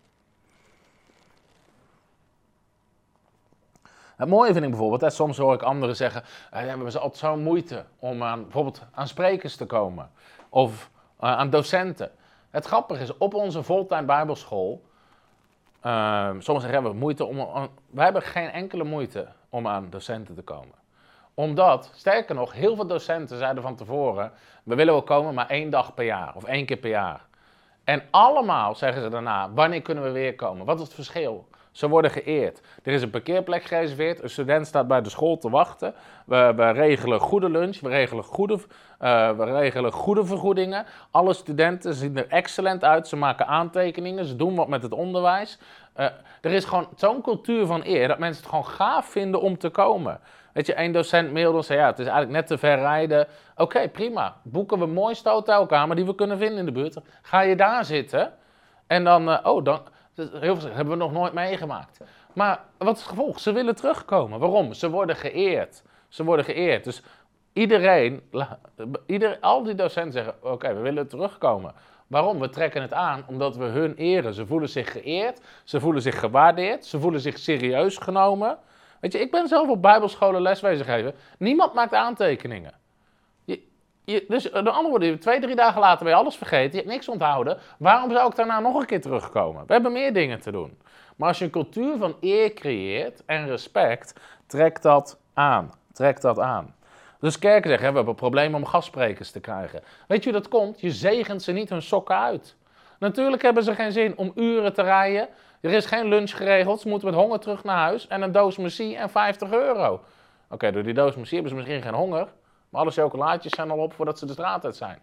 Het mooie vind ik bijvoorbeeld, hè, soms hoor ik anderen zeggen, eh, we hebben altijd zo'n moeite om aan, bijvoorbeeld aan sprekers te komen. Of uh, aan docenten. Het grappige is, op onze Voltime Bijbelschool, uh, sommigen zeggen, hebben we moeite om, om, we hebben geen enkele moeite om aan docenten te komen. Omdat, sterker nog, heel veel docenten zeiden van tevoren, we willen wel komen, maar één dag per jaar of één keer per jaar. En allemaal zeggen ze daarna, wanneer kunnen we weer komen? Wat is het verschil? Ze worden geëerd. Er is een parkeerplek gereserveerd. Een student staat bij de school te wachten. We, we regelen goede lunch. We regelen goede, uh, we regelen goede vergoedingen. Alle studenten zien er excellent uit. Ze maken aantekeningen. Ze doen wat met het onderwijs. Uh, er is gewoon zo'n cultuur van eer dat mensen het gewoon gaaf vinden om te komen. Weet je, één docent mailde en zei, ja, het is eigenlijk net te ver rijden. Oké, okay, prima. Boeken we een mooie hotelkamer die we kunnen vinden in de buurt. Ga je daar zitten en dan, uh, oh, dan... Heel veel hebben we nog nooit meegemaakt. Maar wat is het gevolg? Ze willen terugkomen. Waarom? Ze worden geëerd. Ze worden geëerd. Dus iedereen, ieder, al die docenten zeggen, oké, okay, we willen terugkomen. Waarom? We trekken het aan omdat we hun eren. Ze voelen zich geëerd. Ze voelen zich gewaardeerd. Ze voelen zich serieus genomen. Weet je, ik ben zelf op bijbelscholen leswezen geven. Niemand maakt aantekeningen. Je, dus de andere woorden, twee, drie dagen later ben je alles vergeten, je hebt niks onthouden. Waarom zou ik daarna nog een keer terugkomen? We hebben meer dingen te doen. Maar als je een cultuur van eer creëert en respect, trekt dat aan. Trekt dat aan. Dus kerken zeggen, we hebben een probleem om gastsprekers te krijgen. Weet je hoe dat komt? Je zegent ze niet hun sokken uit. Natuurlijk hebben ze geen zin om uren te rijden. Er is geen lunch geregeld, ze moeten met honger terug naar huis en een doos messie en vijftig euro. Oké, okay, door die doos messie hebben ze misschien geen honger. Maar alle chocolaatjes zijn al op voordat ze de straat uit zijn.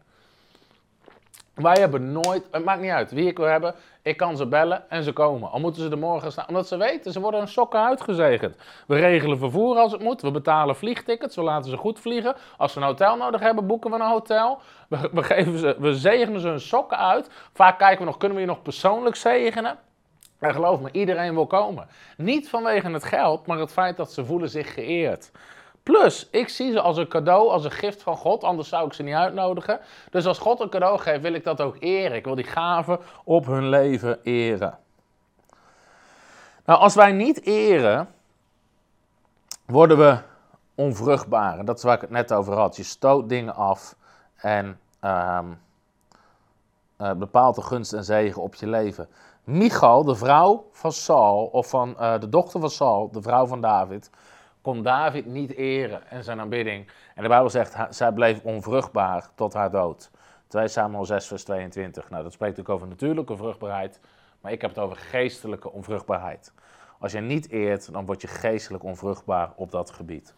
Wij hebben nooit, het maakt niet uit wie ik wil hebben, ik kan ze bellen en ze komen. Al moeten ze er morgen staan, omdat ze weten, ze worden hun sokken uitgezegend. We regelen vervoer als het moet, we betalen vliegtickets, we laten ze goed vliegen. Als we een hotel nodig hebben, boeken we een hotel. We, we, geven ze, we zegenen ze hun sokken uit. Vaak kijken we nog, kunnen we je nog persoonlijk zegenen? En geloof me, iedereen wil komen. Niet vanwege het geld, maar het feit dat ze voelen zich geëerd. Plus, ik zie ze als een cadeau, als een gift van God, anders zou ik ze niet uitnodigen. Dus als God een cadeau geeft, wil ik dat ook eren. Ik wil die gaven op hun leven eren. Nou, als wij niet eren, worden we onvruchtbaar. En dat is waar ik het net over had. Je stoot dingen af en um, uh, bepaalt de gunst en zegen op je leven. Michal, de vrouw van Saul, of van uh, de dochter van Saul, de vrouw van David, kon David niet eren en zijn aanbidding. En de Bijbel zegt, ha, zij bleef onvruchtbaar tot haar dood. twee Samuel zes vers tweeëntwintig. Nou, dat spreekt ook over natuurlijke vruchtbaarheid, maar ik heb het over geestelijke onvruchtbaarheid. Als je niet eert, dan word je geestelijk onvruchtbaar op dat gebied.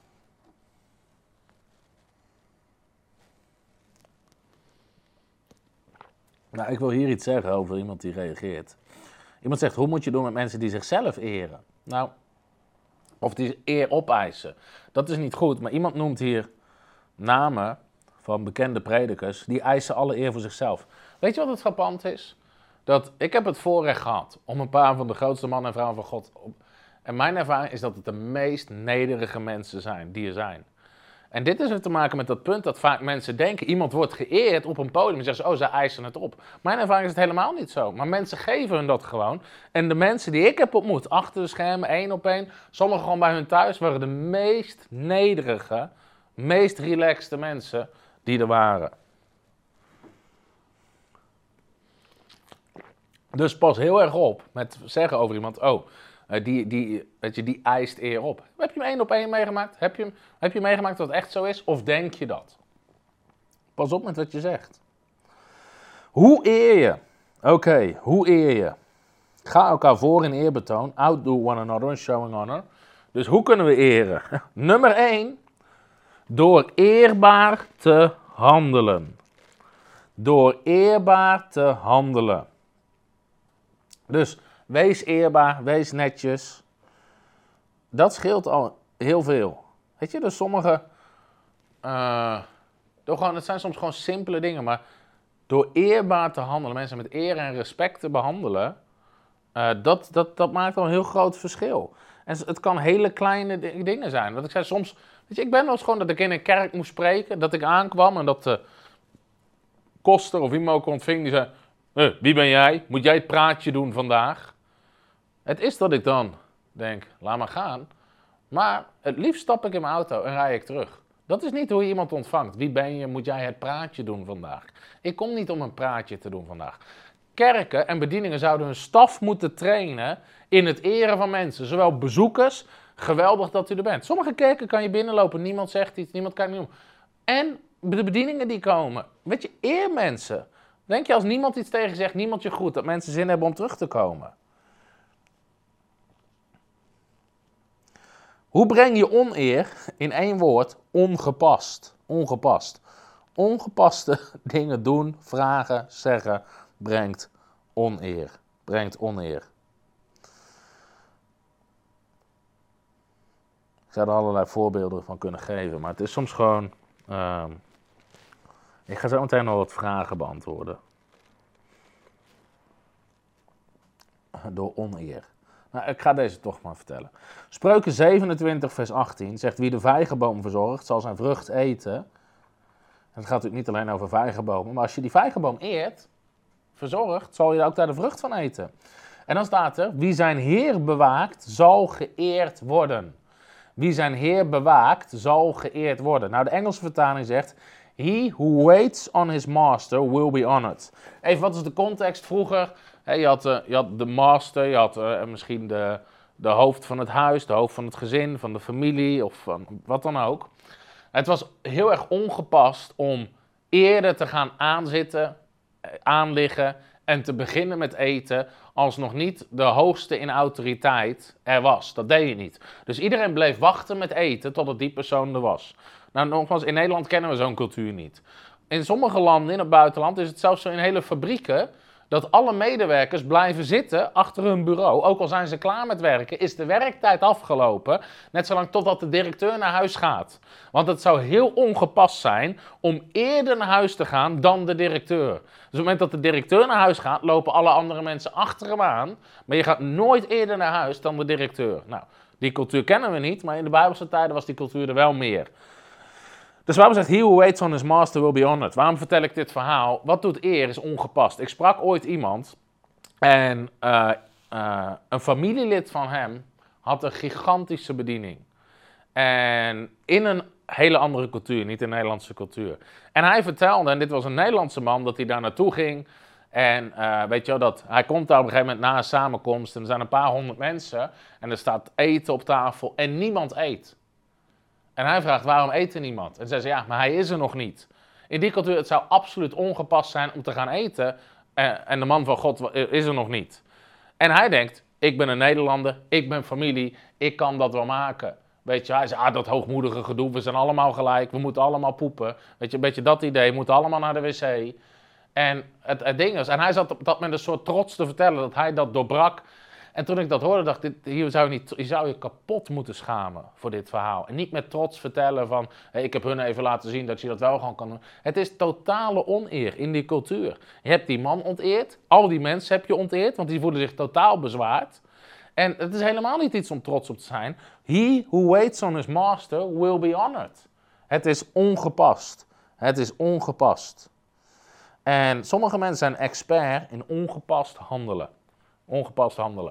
Nou, ik wil hier iets zeggen over iemand die reageert. Iemand zegt, hoe moet je doen met mensen die zichzelf eren? Nou, of die eer opeisen. Dat is niet goed, maar iemand noemt hier namen van bekende predikers, die eisen alle eer voor zichzelf. Weet je wat het frappant is? Dat ik heb het voorrecht gehad om een paar van de grootste mannen en vrouwen van God op. En mijn ervaring is dat het de meest nederige mensen zijn die er zijn. En dit is te maken met dat punt dat vaak mensen denken, iemand wordt geëerd op een podium en zeggen ze, oh, zij eisen het op. Mijn ervaring is het helemaal niet zo. Maar mensen geven hun dat gewoon. En de mensen die ik heb ontmoet, achter de schermen, één op één, sommigen gewoon bij hun thuis, waren de meest nederige, meest relaxte mensen die er waren. Dus pas heel erg op met zeggen over iemand, oh, die, die, weet je, die eist eer op. Heb je hem één op één meegemaakt? Heb je, hem, heb je meegemaakt dat het echt zo is? Of denk je dat? Pas op met wat je zegt. Hoe eer je? Oké, okay, hoe eer je? Ga elkaar voor in eerbetoon. Outdo one another in showing honor. Dus hoe kunnen we eren? Nummer één. Door eerbaar te handelen. Door eerbaar te handelen. Dus wees eerbaar, wees netjes. Dat scheelt al heel veel. Weet je, dus sommige... Uh, door gewoon, het zijn soms gewoon simpele dingen, maar door eerbaar te handelen, mensen met eer en respect te behandelen, uh, dat, dat, dat maakt al een heel groot verschil. En het kan hele kleine dingen zijn. Dat ik zei soms, weet je, ik ben wel eens gewoon dat ik in een kerk moest spreken, dat ik aankwam en dat de koster of wie me ook ontving, die zei, eh, wie ben jij? Moet jij het praatje doen vandaag? Het is dat ik dan denk, laat maar gaan. Maar het liefst stap ik in mijn auto en rij ik terug. Dat is niet hoe je iemand ontvangt. Wie ben je? Moet jij het praatje doen vandaag? Ik kom niet om een praatje te doen vandaag. Kerken en bedieningen zouden hun staf moeten trainen in het eren van mensen. Zowel bezoekers, geweldig dat u er bent. Sommige kerken kan je binnenlopen, niemand zegt iets, niemand kan niet doen. En de bedieningen die komen. Weet je, eer mensen. Denk je als niemand iets tegen zegt, niemand je groet, dat mensen zin hebben om terug te komen. Hoe breng je oneer? In één woord, ongepast. Ongepast. Ongepaste dingen doen, vragen, zeggen, brengt oneer. Brengt oneer. Ik zou er allerlei voorbeelden van kunnen geven, maar het is soms gewoon... Uh, ik ga zo meteen al wat vragen beantwoorden. Door oneer. Nou, ik ga deze toch maar vertellen. Spreuken zevenentwintig vers achttien zegt, wie de vijgenboom verzorgt, zal zijn vrucht eten. En het gaat natuurlijk niet alleen over vijgenbomen, maar als je die vijgenboom eert, verzorgt, zal je ook daar de vrucht van eten. En dan staat er, wie zijn Heer bewaakt, zal geëerd worden. Wie zijn Heer bewaakt, zal geëerd worden. Nou, de Engelse vertaling zegt, he who waits on his master will be honored. Even, wat is de context vroeger? He, je, had, uh, je had de master, je had uh, misschien de, de hoofd van het huis, de hoofd van het gezin, van de familie of van wat dan ook. Het was heel erg ongepast om eerder te gaan aanzitten, aanliggen en te beginnen met eten als nog niet de hoogste in autoriteit er was. Dat deed je niet. Dus iedereen bleef wachten met eten totdat die persoon er was. Nou, nogmaals, in Nederland kennen we zo'n cultuur niet. In sommige landen in het buitenland is het zelfs zo in hele fabrieken dat alle medewerkers blijven zitten achter hun bureau. Ook al zijn ze klaar met werken, is de werktijd afgelopen. Net zolang totdat de directeur naar huis gaat. Want het zou heel ongepast zijn om eerder naar huis te gaan dan de directeur. Dus op het moment dat de directeur naar huis gaat, lopen alle andere mensen achter hem aan. Maar je gaat nooit eerder naar huis dan de directeur. Nou, die cultuur kennen we niet, maar in de Bijbelse tijden was die cultuur er wel meer. Dus waarom zegt, he who waits on his master will be honored? Waarom vertel ik dit verhaal? Wat doet eer is ongepast. Ik sprak ooit iemand en uh, uh, een familielid van hem had een gigantische bediening. En in een hele andere cultuur, niet in de Nederlandse cultuur. En hij vertelde, en dit was een Nederlandse man, dat hij daar naartoe ging. En uh, weet je wel, dat, hij komt daar op een gegeven moment na een samenkomst en er zijn een paar honderd mensen. En er staat eten op tafel en niemand eet. En hij vraagt, waarom eet er niemand? En zij zei, ja, maar hij is er nog niet. In die cultuur, het zou absoluut ongepast zijn om te gaan eten. Uh, en de man van God is er nog niet. En hij denkt, ik ben een Nederlander, ik ben familie, ik kan dat wel maken. Weet je, hij zei, ah, dat hoogmoedige gedoe, we zijn allemaal gelijk, we moeten allemaal poepen. Weet je, een beetje dat idee, we moeten allemaal naar de wc. En het, het ding is, en hij zat op dat met een soort trots te vertellen dat hij dat doorbrak. En toen ik dat hoorde, dacht ik, hier zou je, niet, je zou je kapot moeten schamen voor dit verhaal. En niet met trots vertellen van, hey, ik heb hun even laten zien dat je dat wel gewoon kan doen. Het is totale oneer in die cultuur. Je hebt die man onteerd, al die mensen heb je onteerd, want die voelen zich totaal bezwaard. En het is helemaal niet iets om trots op te zijn. He who waits on his master will be honored. Het is ongepast. Het is ongepast. En sommige mensen zijn expert in ongepast handelen. Ongepast handelen.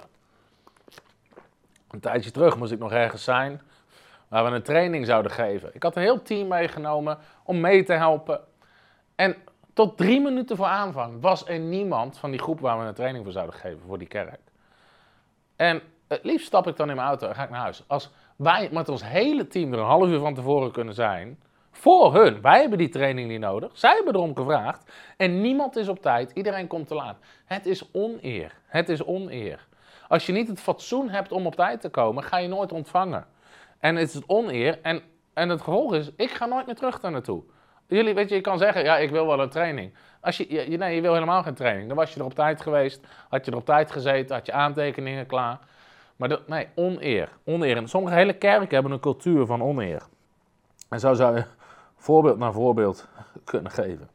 Een tijdje terug moest ik nog ergens zijn waar we een training zouden geven. Ik had een heel team meegenomen om mee te helpen. En tot drie minuten voor aanvang was er niemand van die groep waar we een training voor zouden geven, voor die kerk. En het liefst stap ik dan in mijn auto en ga ik naar huis. Als wij met ons hele team er een half uur van tevoren kunnen zijn, voor hun, wij hebben die training niet nodig, zij hebben erom gevraagd en niemand is op tijd, iedereen komt te laat. Het is oneer, het is oneer. Als je niet het fatsoen hebt om op tijd te komen, ga je nooit ontvangen. En het is oneer en, en het gevolg is, ik ga nooit meer terug daar naartoe. Jullie, weet je, je kan zeggen, ja, ik wil wel een training. Als je, je, nee, je wil helemaal geen training. Dan was je er op tijd geweest, had je er op tijd gezeten, had je aantekeningen klaar. Maar dat, nee, oneer, oneer. En sommige hele kerken hebben een cultuur van oneer. En zo zou je voorbeeld na voorbeeld kunnen geven.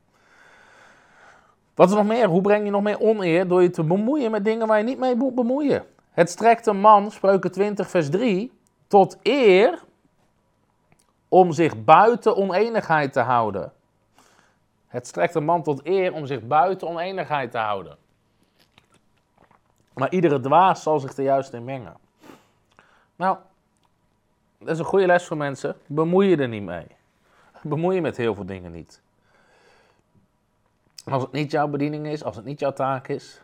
Wat is nog meer? Hoe breng je nog meer oneer? Door je te bemoeien met dingen waar je niet mee moet bemoeien. Het strekt een man, Spreuken twintig vers drie, tot eer om zich buiten oneenigheid te houden. Het strekt een man tot eer om zich buiten oneenigheid te houden. Maar iedere dwaas zal zich er juist in mengen. Nou, dat is een goede les voor mensen. Bemoei je er niet mee. Bemoei je met heel veel dingen niet. Als het niet jouw bediening is, als het niet jouw taak is.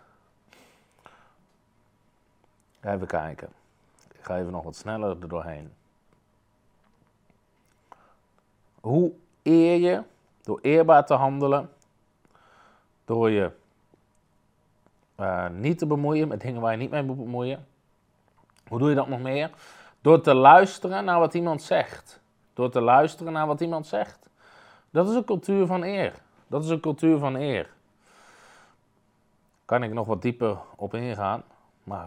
Even kijken. Ik ga even nog wat sneller er doorheen. Hoe eer je? Door eerbaar te handelen. Door je uh, niet te bemoeien met dingen waar je niet mee moet bemoeien. Hoe doe je dat nog meer? Door te luisteren naar wat iemand zegt. Door te luisteren naar wat iemand zegt. Dat is een cultuur van eer. Dat is een cultuur van eer. Kan ik nog wat dieper op ingaan, maar...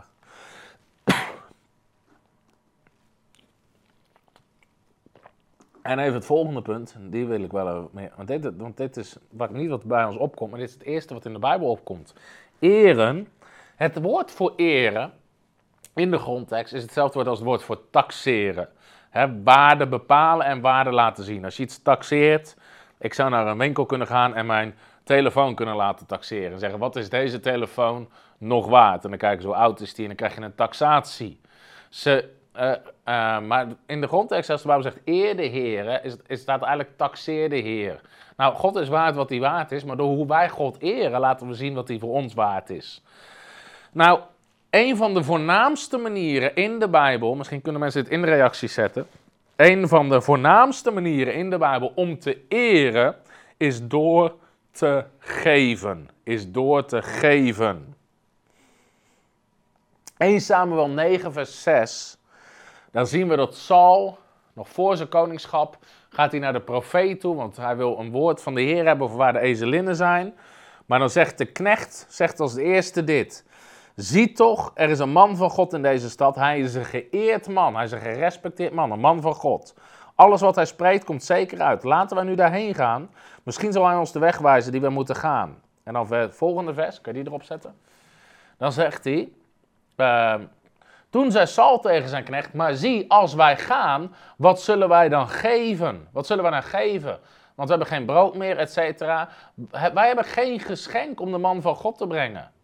En even het volgende punt, die wil ik wel even meer... Want dit, want dit is wat, niet wat bij ons opkomt, maar dit is het eerste wat in de Bijbel opkomt. Eren, het woord voor eren, in de grondtekst, is hetzelfde woord als het woord voor taxeren. He, waarde bepalen en waarde laten zien. Als je iets taxeert, ik zou naar een winkel kunnen gaan en mijn telefoon kunnen laten taxeren. En zeggen, wat is deze telefoon nog waard? En dan kijken ze hoe oud is die en dan krijg je een taxatie. Ze, uh, uh, maar in de grondtekst, als de Bijbel zegt eer de Heer, is, is staat eigenlijk taxeer de Heer. Nou, God is waard wat hij waard is, maar door hoe wij God eren, laten we zien wat hij voor ons waard is. Nou, een van de voornaamste manieren in de Bijbel, misschien kunnen mensen dit in de reacties zetten. Een van de voornaamste manieren in de Bijbel om te eren is door te geven. Is door te geven. Eerste Samuel negen vers zes. Dan zien we dat Saul, nog voor zijn koningschap, gaat hij naar de profeet toe, want hij wil een woord van de Heer hebben over waar de ezelinnen zijn. Maar dan zegt de knecht, zegt als de eerste dit. Zie toch, er is een man van God in deze stad. Hij is een geëerd man. Hij is een gerespecteerd man. Een man van God. Alles wat hij spreekt komt zeker uit. Laten wij nu daarheen gaan. Misschien zal hij ons de weg wijzen die we moeten gaan. En dan het volgende vers. Kan je die erop zetten? Dan zegt hij. Uh, toen zei Saul tegen zijn knecht. Maar zie, als wij gaan, wat zullen wij dan geven? Wat zullen wij dan geven? Want we hebben geen brood meer, et cetera. Wij hebben geen geschenk om de man van God te brengen.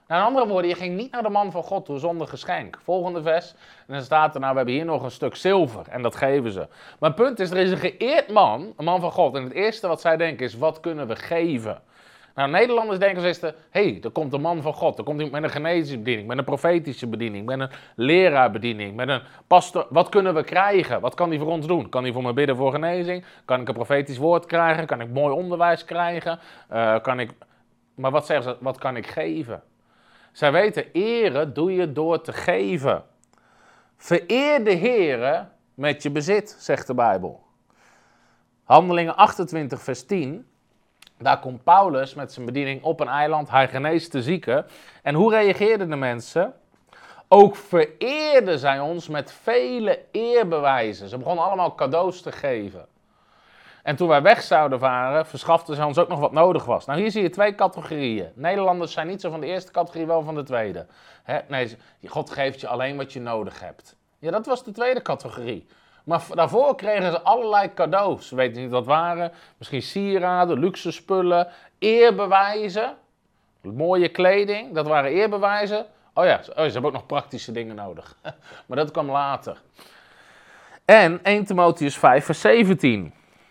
Nou, in andere woorden, je ging niet naar de man van God toe zonder geschenk. Volgende vers. En dan staat er, nou, we hebben hier nog een stuk zilver. En dat geven ze. Maar het punt is, er is een geëerd man, een man van God. En het eerste wat zij denken is, wat kunnen we geven? Nou, Nederlanders denken ze, hé, hey, er komt een man van God. Er komt iemand met een genetische bediening, met een profetische bediening, met een leraarbediening, met een pastor. Wat kunnen we krijgen? Wat kan die voor ons doen? Kan die voor me bidden voor genezing? Kan ik een profetisch woord krijgen? Kan ik mooi onderwijs krijgen? Uh, kan ik... Maar wat zeggen ze? Wat kan ik geven? Zij weten, eren doe je door te geven. Vereer de Heere met je bezit, zegt de Bijbel. Handelingen achtentwintig vers tien. Daar komt Paulus met zijn bediening op een eiland. Hij geneest de zieken. En hoe reageerden de mensen? Ook vereerden zij ons met vele eerbewijzen. Ze begonnen allemaal cadeaus te geven. En toen wij weg zouden varen, verschaften ze ons ook nog wat nodig was. Nou, hier zie je twee categorieën. Nederlanders zijn niet zo van de eerste categorie, wel van de tweede. Hè? Nee, God geeft je alleen wat je nodig hebt. Ja, dat was de tweede categorie. Maar daarvoor kregen ze allerlei cadeaus. Ze weten niet wat waren. Misschien sieraden, luxe spullen, eerbewijzen. Mooie kleding, dat waren eerbewijzen. Oh ja, ze hebben ook nog praktische dingen nodig. Maar dat kwam later. En eerste Timotheüs vijf vers zeventien.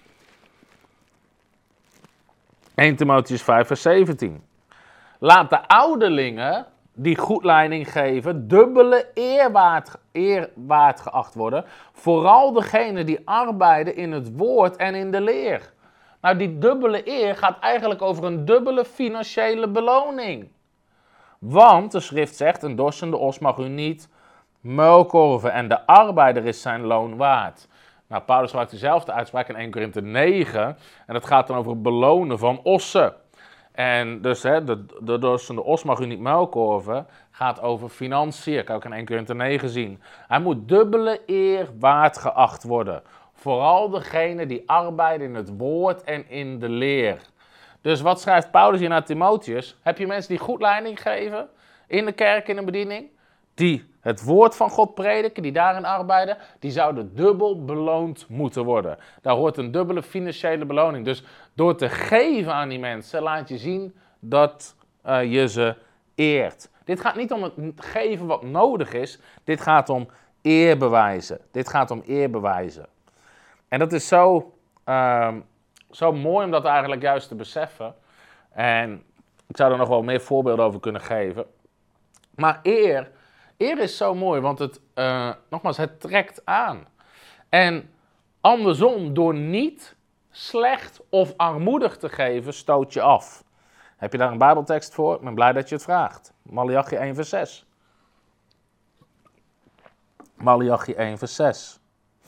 eerste Timotheüs vijf vers zeventien. Laat de ouderlingen die goed leiding geven, dubbele eerwaard, eerwaard geacht worden. Vooral degenen die arbeiden in het woord en in de leer. Nou, die dubbele eer gaat eigenlijk over een dubbele financiële beloning. Want de schrift zegt, een dorsende os mag u niet muilkorven en de arbeider is zijn loon waard. Nou, Paulus gebruikt dezelfde uitspraak in eerste Korinthe negen. En dat gaat dan over het belonen van ossen. En dus hè, de, de dorsende os mag u niet muilkorven, gaat over financiën. Kan ook in eerste Korinthe negen zien. Hij moet dubbele eer waard geacht worden. Vooral degene die arbeiden in het woord en in de leer. Dus wat schrijft Paulus hier naar Timotheus? Heb je mensen die goed leiding geven in de kerk, in een bediening? Die het woord van God prediken, die daarin arbeiden, die zouden dubbel beloond moeten worden. Daar hoort een dubbele financiële beloning. Dus door te geven aan die mensen, laat je zien dat uh, je ze eert. Dit gaat niet om het geven wat nodig is, dit gaat om eerbewijzen. Dit gaat om eerbewijzen. En dat is zo, uh, zo mooi om dat eigenlijk juist te beseffen. En ik zou er nog wel meer voorbeelden over kunnen geven. Maar eer... Eer is zo mooi, want het, uh, nogmaals, het trekt aan. En andersom, door niet slecht of armoedig te geven, stoot je af. Heb je daar een Bijbeltekst voor? Ik ben blij dat je het vraagt. Maleachi één vers zes. Maleachi één vers zes.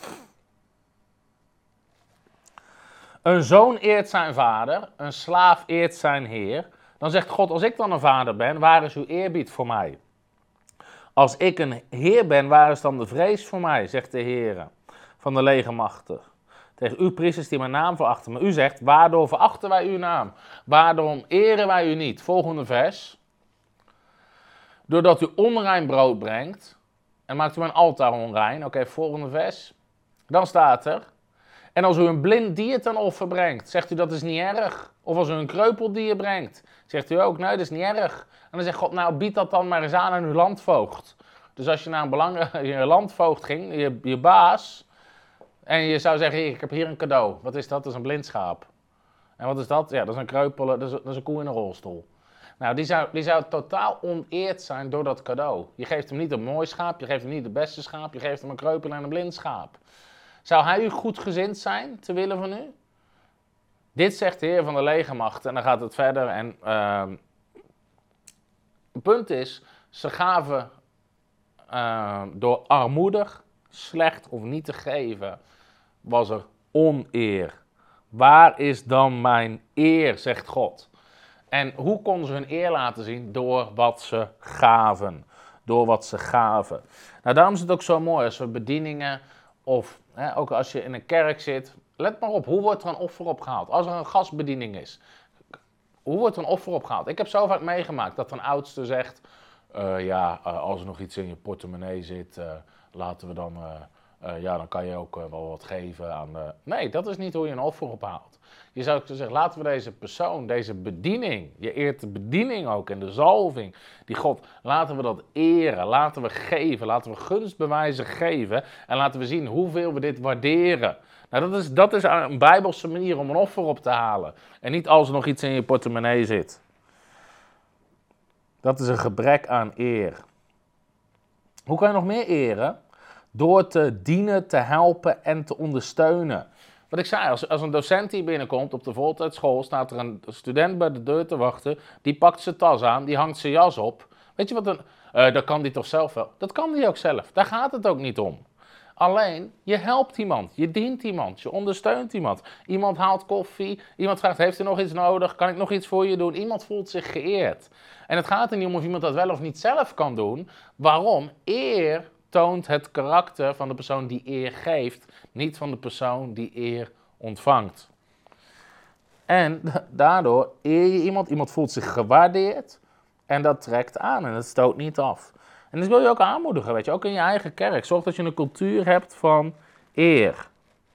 Een zoon eert zijn vader, een slaaf eert zijn heer. Dan zegt God, als ik dan een vader ben, waar is uw eerbied voor mij? Als ik een heer ben, waar is dan de vrees voor mij, zegt de Heer van de legermachten. Tegen uw priesters die mijn naam verachten. Maar u zegt, waardoor verachten wij uw naam? Waarom eren wij u niet? Volgende vers. Doordat u onrein brood brengt en maakt u mijn altaar onrein. Oké, okay, volgende vers. Dan staat er. En als u een blind dier ten offer brengt, zegt u dat is niet erg. Of als u een kreupeldier brengt, zegt u ook, nee, dat is niet erg. En dan zegt God, nou, bied dat dan maar eens aan aan uw landvoogd. Dus als je naar een belangrijke landvoogd ging, je, je baas, en je zou zeggen, ik heb hier een cadeau. Wat is dat? Dat is een blind schaap. En wat is dat? Ja, dat is een kreupele, dat is, dat is een koe in een rolstoel. Nou, die zou, die zou totaal oneerd zijn door dat cadeau. Je geeft hem niet een mooi schaap, je geeft hem niet de beste schaap, je geeft hem een kreupel en een blind schaap. Zou hij u goedgezind zijn, te willen van u? Dit zegt de Heer van de legermacht. En dan gaat het verder. En uh, het punt is, ze gaven uh, door armoedig, slecht of niet te geven, was er oneer. Waar is dan mijn eer, zegt God. En hoe konden ze hun eer laten zien? Door wat ze gaven. Door wat ze gaven. Nou, daarom is het ook zo mooi als we bedieningen of hè, ook als je in een kerk zit. Let maar op, hoe wordt er een offer opgehaald? Als er een gastbediening is, hoe wordt er een offer opgehaald? Ik heb zo vaak meegemaakt dat een oudste zegt, uh, ja, uh, als er nog iets in je portemonnee zit, uh, laten we dan uh, uh, ja, dan kan je ook uh, wel wat geven aan... Uh... Nee, dat is niet hoe je een offer ophaalt. Je zou zeggen, laten we deze persoon, deze bediening, je eert de bediening ook en de zalving, die God, laten we dat eren, laten we geven, laten we gunstbewijzen geven en laten we zien hoeveel we dit waarderen. Nou, dat is, dat is een bijbelse manier om een offer op te halen. En niet als er nog iets in je portemonnee zit. Dat is een gebrek aan eer. Hoe kan je nog meer eren? Door te dienen, te helpen en te ondersteunen. Wat ik zei, als, als een docent hier binnenkomt op de voltijdschool, staat er een student bij de deur te wachten, die pakt zijn tas aan, die hangt zijn jas op. Weet je wat, een, uh, dat kan die toch zelf wel? Dat kan die ook zelf, daar gaat het ook niet om. Alleen, je helpt iemand, je dient iemand, je ondersteunt iemand. Iemand haalt koffie, iemand vraagt, heeft u nog iets nodig? Kan ik nog iets voor je doen? Iemand voelt zich geëerd. En het gaat er niet om of iemand dat wel of niet zelf kan doen. Waarom? Eer toont het karakter van de persoon die eer geeft, niet van de persoon die eer ontvangt. En daardoor eer je iemand, iemand voelt zich gewaardeerd en dat trekt aan en het stoot niet af. En dat wil je ook aanmoedigen, weet je, ook in je eigen kerk. Zorg dat je een cultuur hebt van eer.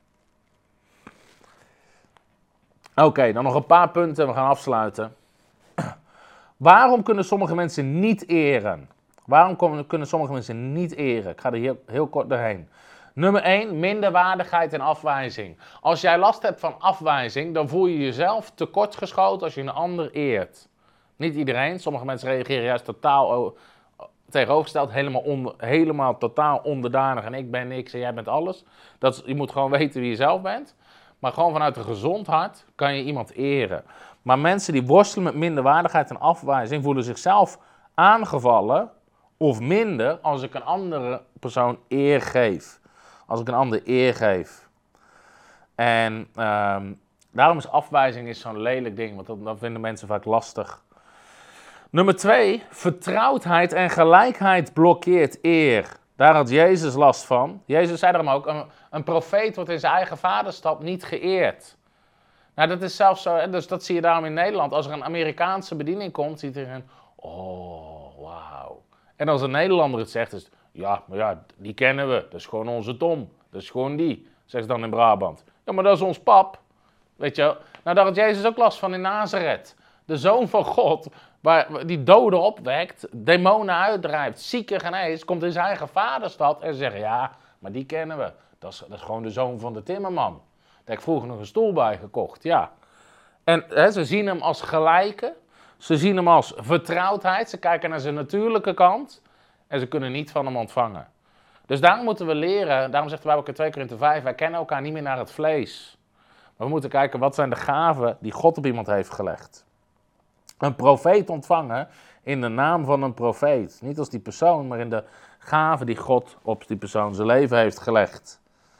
Oké, okay, dan nog een paar punten, we gaan afsluiten. Waarom kunnen sommige mensen niet eren? Waarom kunnen sommige mensen niet eren? Ik ga er heel, heel kort doorheen. Nummer één, minderwaardigheid en afwijzing. Als jij last hebt van afwijzing, dan voel je jezelf tekortgeschoten als je een ander eert. Niet iedereen, sommige mensen reageren juist totaal tegenovergesteld, helemaal, onder, helemaal totaal onderdanig en ik ben niks en jij bent alles. Dat is, je moet gewoon weten wie je zelf bent. Maar gewoon vanuit een gezond hart kan je iemand eren. Maar mensen die worstelen met minderwaardigheid en afwijzing voelen zichzelf aangevallen of minder als ik een andere persoon eer geef. Als ik een ander eer geef. En um, daarom is afwijzing is zo'n lelijk ding, want dat, dat vinden mensen vaak lastig. Nummer twee, vertrouwdheid en gelijkheid blokkeert eer. Daar had Jezus last van. Jezus zei daarom ook, een, een profeet wordt in zijn eigen vaderstad niet geëerd. Nou, dat is zelfs zo, dus dat zie je daarom in Nederland. Als er een Amerikaanse bediening komt, ziet iedereen, oh, wauw. En als een Nederlander het zegt, is het, ja, maar ja, die kennen we. Dat is gewoon onze Tom. Dat is gewoon die, zegt ze dan in Brabant. Ja, maar dat is ons pap. Weet je wel. Nou, daar had Jezus ook last van in Nazareth. De Zoon van God, waar, die doden opwekt, demonen uitdrijft, zieken geneest, komt in zijn eigen vaderstad en zegt, ja, maar die kennen we. Dat is, dat is gewoon de zoon van de timmerman. Daar heb ik vroeger nog een stoel bij gekocht, ja. En hè, ze zien hem als gelijke, ze zien hem als vertrouwdheid, ze kijken naar zijn natuurlijke kant en ze kunnen niet van hem ontvangen. Dus daarom moeten we leren, daarom zegt de Bijbel in twee Korinthe vijf, wij kennen elkaar niet meer naar het vlees. Maar we moeten kijken, wat zijn de gaven die God op iemand heeft gelegd. Een profeet ontvangen in de naam van een profeet. Niet als die persoon, maar in de gaven die God op die persoon zijn leven heeft gelegd.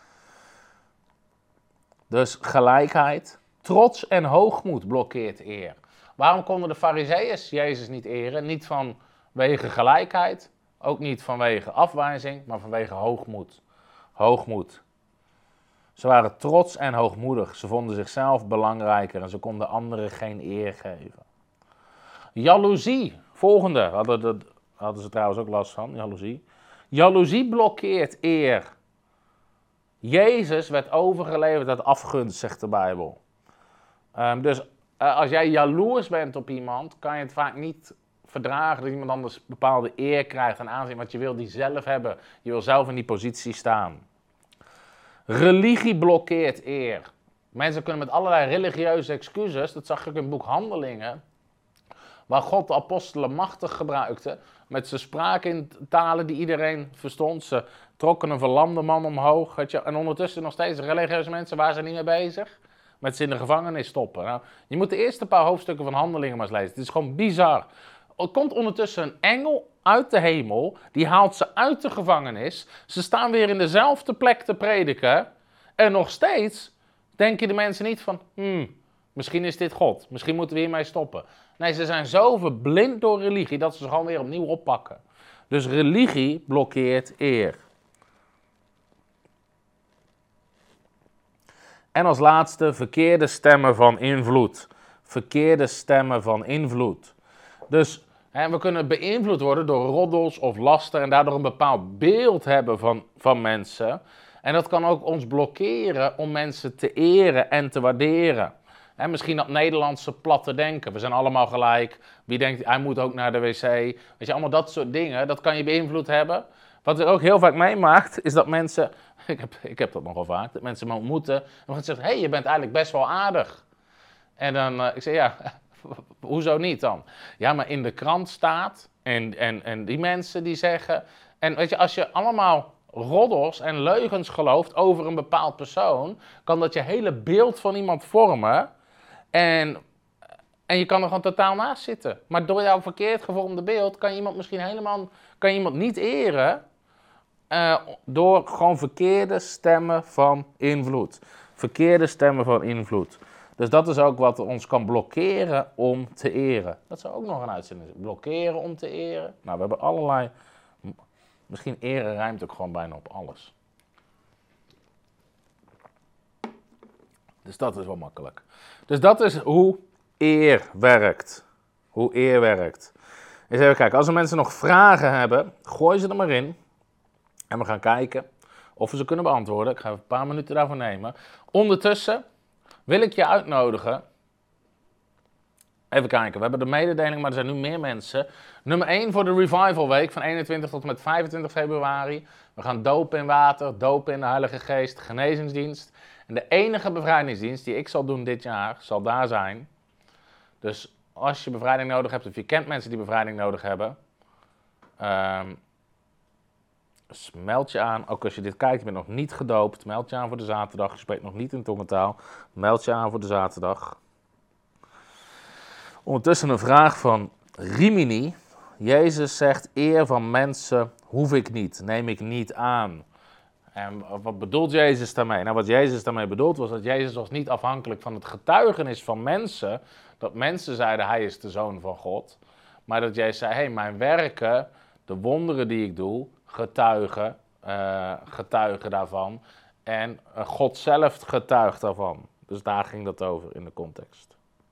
Dus gelijkheid, trots en hoogmoed blokkeert eer. Waarom konden de Farizeeërs Jezus niet eren? Niet vanwege gelijkheid, ook niet vanwege afwijzing, maar vanwege hoogmoed. Hoogmoed. Ze waren trots en hoogmoedig. Ze vonden zichzelf belangrijker en ze konden anderen geen eer geven. Jaloezie, volgende, hadden, de, hadden ze trouwens ook last van, jaloezie. Jaloezie blokkeert eer. Jezus werd overgeleverd uit afgunst, zegt de Bijbel. Um, dus uh, als jij jaloers bent op iemand, kan je het vaak niet verdragen dat iemand anders bepaalde eer krijgt en aanzien, want je wil die zelf hebben. Je wil zelf in die positie staan. Religie blokkeert eer. Mensen kunnen met allerlei religieuze excuses, dat zag ik in het boek Handelingen, waar God de apostelen machtig gebruikte, met zijn spraak in talen die iedereen verstond. Ze trokken een verlamde man omhoog. Weet je, en ondertussen nog steeds religieuze mensen, waar zijn niet mee bezig? Met ze in de gevangenis stoppen. Nou, je moet de eerste paar hoofdstukken van Handelingen maar eens lezen. Het is gewoon bizar. Er komt ondertussen een engel uit de hemel, die haalt ze uit de gevangenis. Ze staan weer in dezelfde plek te prediken. En nog steeds denken de mensen niet van, hmm, misschien is dit God. Misschien moeten we hiermee stoppen. Nee, ze zijn zo verblind door religie dat ze ze gewoon weer opnieuw oppakken. Dus religie blokkeert eer. En als laatste verkeerde stemmen van invloed. Verkeerde stemmen van invloed. Dus hè, we kunnen beïnvloed worden door roddels of laster en daardoor een bepaald beeld hebben van, van mensen. En dat kan ook ons blokkeren om mensen te eren en te waarderen. En misschien dat Nederlandse platte denken. We zijn allemaal gelijk. Wie denkt, hij moet ook naar de wc. Weet je, allemaal dat soort dingen. Dat kan je beïnvloed hebben. Wat er ook heel vaak meemaakt, is dat mensen... Ik heb, ik heb dat nogal vaak. Dat mensen me ontmoeten. En dan gaan zeggen, hé, hey, je bent eigenlijk best wel aardig. En dan, uh, ik zeg, ja, hoezo niet dan? Ja, maar in de krant staat. En, en, en die mensen die zeggen... En weet je, als je allemaal roddels en leugens gelooft over een bepaald persoon... kan dat je hele beeld van iemand vormen... En, en je kan er gewoon totaal naast zitten. Maar door jouw verkeerd gevormde beeld kan je iemand misschien helemaal kan je iemand niet eren. Uh, door gewoon verkeerde stemmen van invloed. Verkeerde stemmen van invloed. Dus dat is ook wat ons kan blokkeren om te eren. Dat zou ook nog een uitzending zijn. Blokkeren om te eren. Nou, we hebben allerlei... Misschien eren rijmt ook gewoon bijna op alles. Dus dat is wel makkelijk. Dus dat is hoe eer werkt. Hoe eer werkt. Eens even kijken. Als er mensen nog vragen hebben, gooi ze er maar in. En we gaan kijken of we ze kunnen beantwoorden. Ik ga even een paar minuten daarvoor nemen. Ondertussen wil ik je uitnodigen. Even kijken. We hebben de mededeling, maar er zijn nu meer mensen. Nummer één voor de Revival Week van eenentwintig tot en met vijfentwintig februari. We gaan dopen in water, dopen in de Heilige Geest, genezingsdienst. En de enige bevrijdingsdienst die ik zal doen dit jaar, zal daar zijn. Dus als je bevrijding nodig hebt, of je kent mensen die bevrijding nodig hebben, um, dus meld je aan. Ook als je dit kijkt, je bent nog niet gedoopt, meld je aan voor de zaterdag. Je spreekt nog niet in tongentaal, meld je aan voor de zaterdag. Ondertussen een vraag van Rimini. Jezus zegt, eer van mensen hoef ik niet, neem ik niet aan. En wat bedoelt Jezus daarmee? Nou, wat Jezus daarmee bedoelt was dat Jezus was niet afhankelijk van het getuigenis van mensen. Dat mensen zeiden, hij is de Zoon van God. Maar dat Jezus zei, hé, hey, mijn werken, de wonderen die ik doe, getuigen, uh, getuigen daarvan. En uh, God zelf getuigt daarvan. Dus daar ging dat over in de context.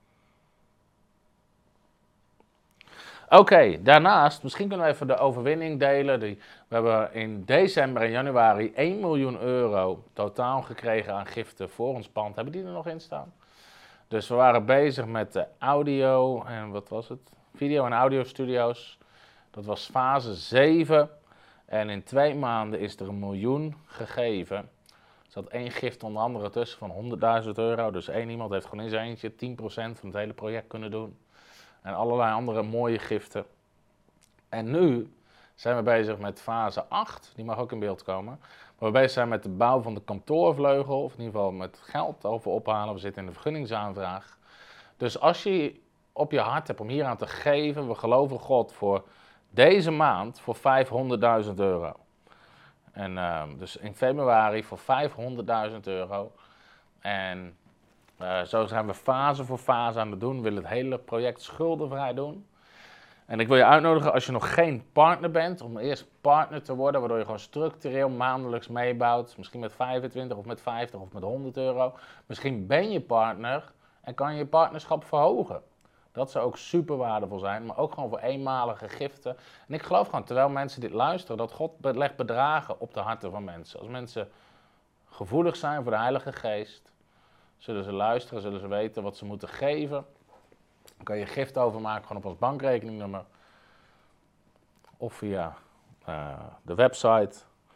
Oké, okay, daarnaast, misschien kunnen we even de overwinning delen. Die, we hebben in december en januari één miljoen euro totaal gekregen aan giften voor ons pand. Hebben die er nog in staan? Dus we waren bezig met de audio en wat was het? Video- en audiostudio's. Dat was fase zeven. En in twee maanden is er een miljoen gegeven. Er zat één gift onder andere tussen van honderdduizend euro. Dus één iemand heeft gewoon in zijn eentje tien procent van het hele project kunnen doen. En allerlei andere mooie giften. En nu zijn we bezig met fase acht. Die mag ook in beeld komen. Waar we bezig zijn met de bouw van de kantoorvleugel. Of in ieder geval met geld over ophalen. We zitten in de vergunningsaanvraag. Dus als je op je hart hebt om hier aan te geven. We geloven God voor deze maand voor vijfhonderdduizend euro. En uh, dus in februari voor vijfhonderdduizend euro. En... Uh, zo zijn we fase voor fase aan het doen. We willen het hele project schuldenvrij doen. En ik wil je uitnodigen als je nog geen partner bent, om eerst partner te worden, waardoor je gewoon structureel maandelijks meebouwt. Misschien met vijfentwintig of met vijftig of met honderd euro. Misschien ben je partner en kan je je partnerschap verhogen. Dat zou ook super waardevol zijn, maar ook gewoon voor eenmalige giften. En ik geloof gewoon, terwijl mensen dit luisteren, dat God legt bedragen op de harten van mensen. Als mensen gevoelig zijn voor de Heilige Geest, zullen ze luisteren, zullen ze weten wat ze moeten geven. Dan kan je gift overmaken gewoon op ons bankrekeningnummer. Of via uh, de website.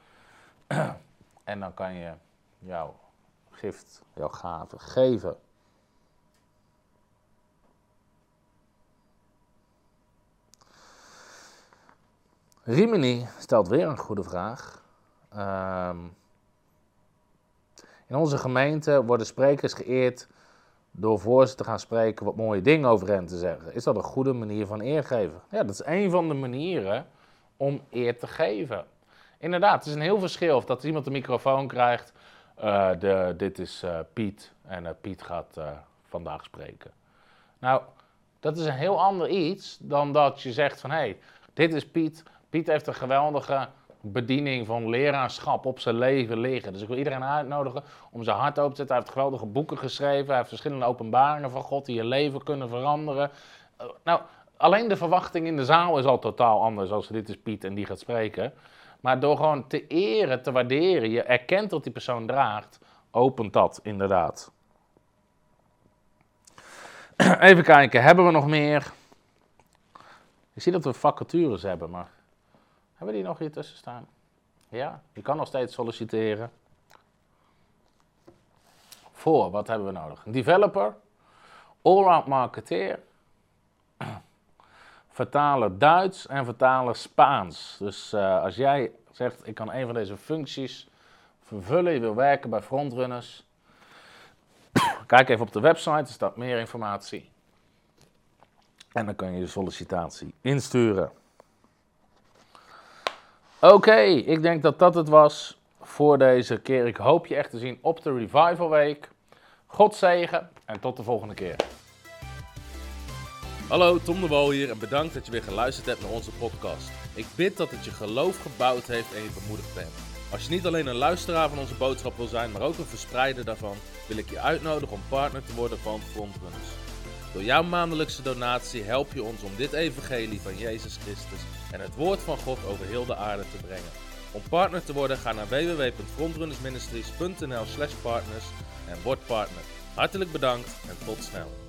En dan kan je jouw gift, jouw gave geven. Rimini stelt weer een goede vraag. Um, In onze gemeente worden sprekers geëerd door voor ze te gaan spreken wat mooie dingen over hen te zeggen. Is dat een goede manier van eer geven? Ja, dat is een van de manieren om eer te geven. Inderdaad, het is een heel verschil of dat iemand de microfoon krijgt. Uh, de, dit is uh, Piet en uh, Piet gaat uh, vandaag spreken. Nou, dat is een heel ander iets dan dat je zegt van hé, hey, dit is Piet. Piet heeft een geweldige bediening van leraarschap op zijn leven liggen. Dus ik wil iedereen uitnodigen om zijn hart open te zetten. Hij heeft geweldige boeken geschreven. Hij heeft verschillende openbaringen van God die je leven kunnen veranderen. Uh, nou, alleen de verwachting in de zaal is al totaal anders als dit is Piet en die gaat spreken. Maar door gewoon te eren, te waarderen, je erkent wat die persoon draagt, opent dat inderdaad. Even kijken, hebben we nog meer? Ik zie dat we vacatures hebben, maar hebben we die nog hier tussen staan? Ja, je kan nog steeds solliciteren. Voor, wat hebben we nodig? Een developer, allround marketeer, vertaler Duits en vertaler Spaans. Dus uh, als jij zegt, ik kan een van deze functies vervullen, je wil werken bij frontrunners, kijk even op de website, er staat meer informatie. En dan kun je je sollicitatie insturen. Oké, okay, ik denk dat dat het was voor deze keer. Ik hoop je echt te zien op de Revival Week. God zegen en tot de volgende keer. Hallo, Tom de Wal hier en bedankt dat je weer geluisterd hebt naar onze podcast. Ik bid dat het je geloof gebouwd heeft en je bemoedigd bent. Als je niet alleen een luisteraar van onze boodschap wil zijn, maar ook een verspreider daarvan, wil ik je uitnodigen om partner te worden van Frontrunners. Door jouw maandelijkse donatie help je ons om dit evangelie van Jezus Christus en het woord van God over heel de aarde te brengen. Om partner te worden, ga naar w w w punt frontrunnersministries punt n l slash partners en word partner. Hartelijk bedankt en tot snel.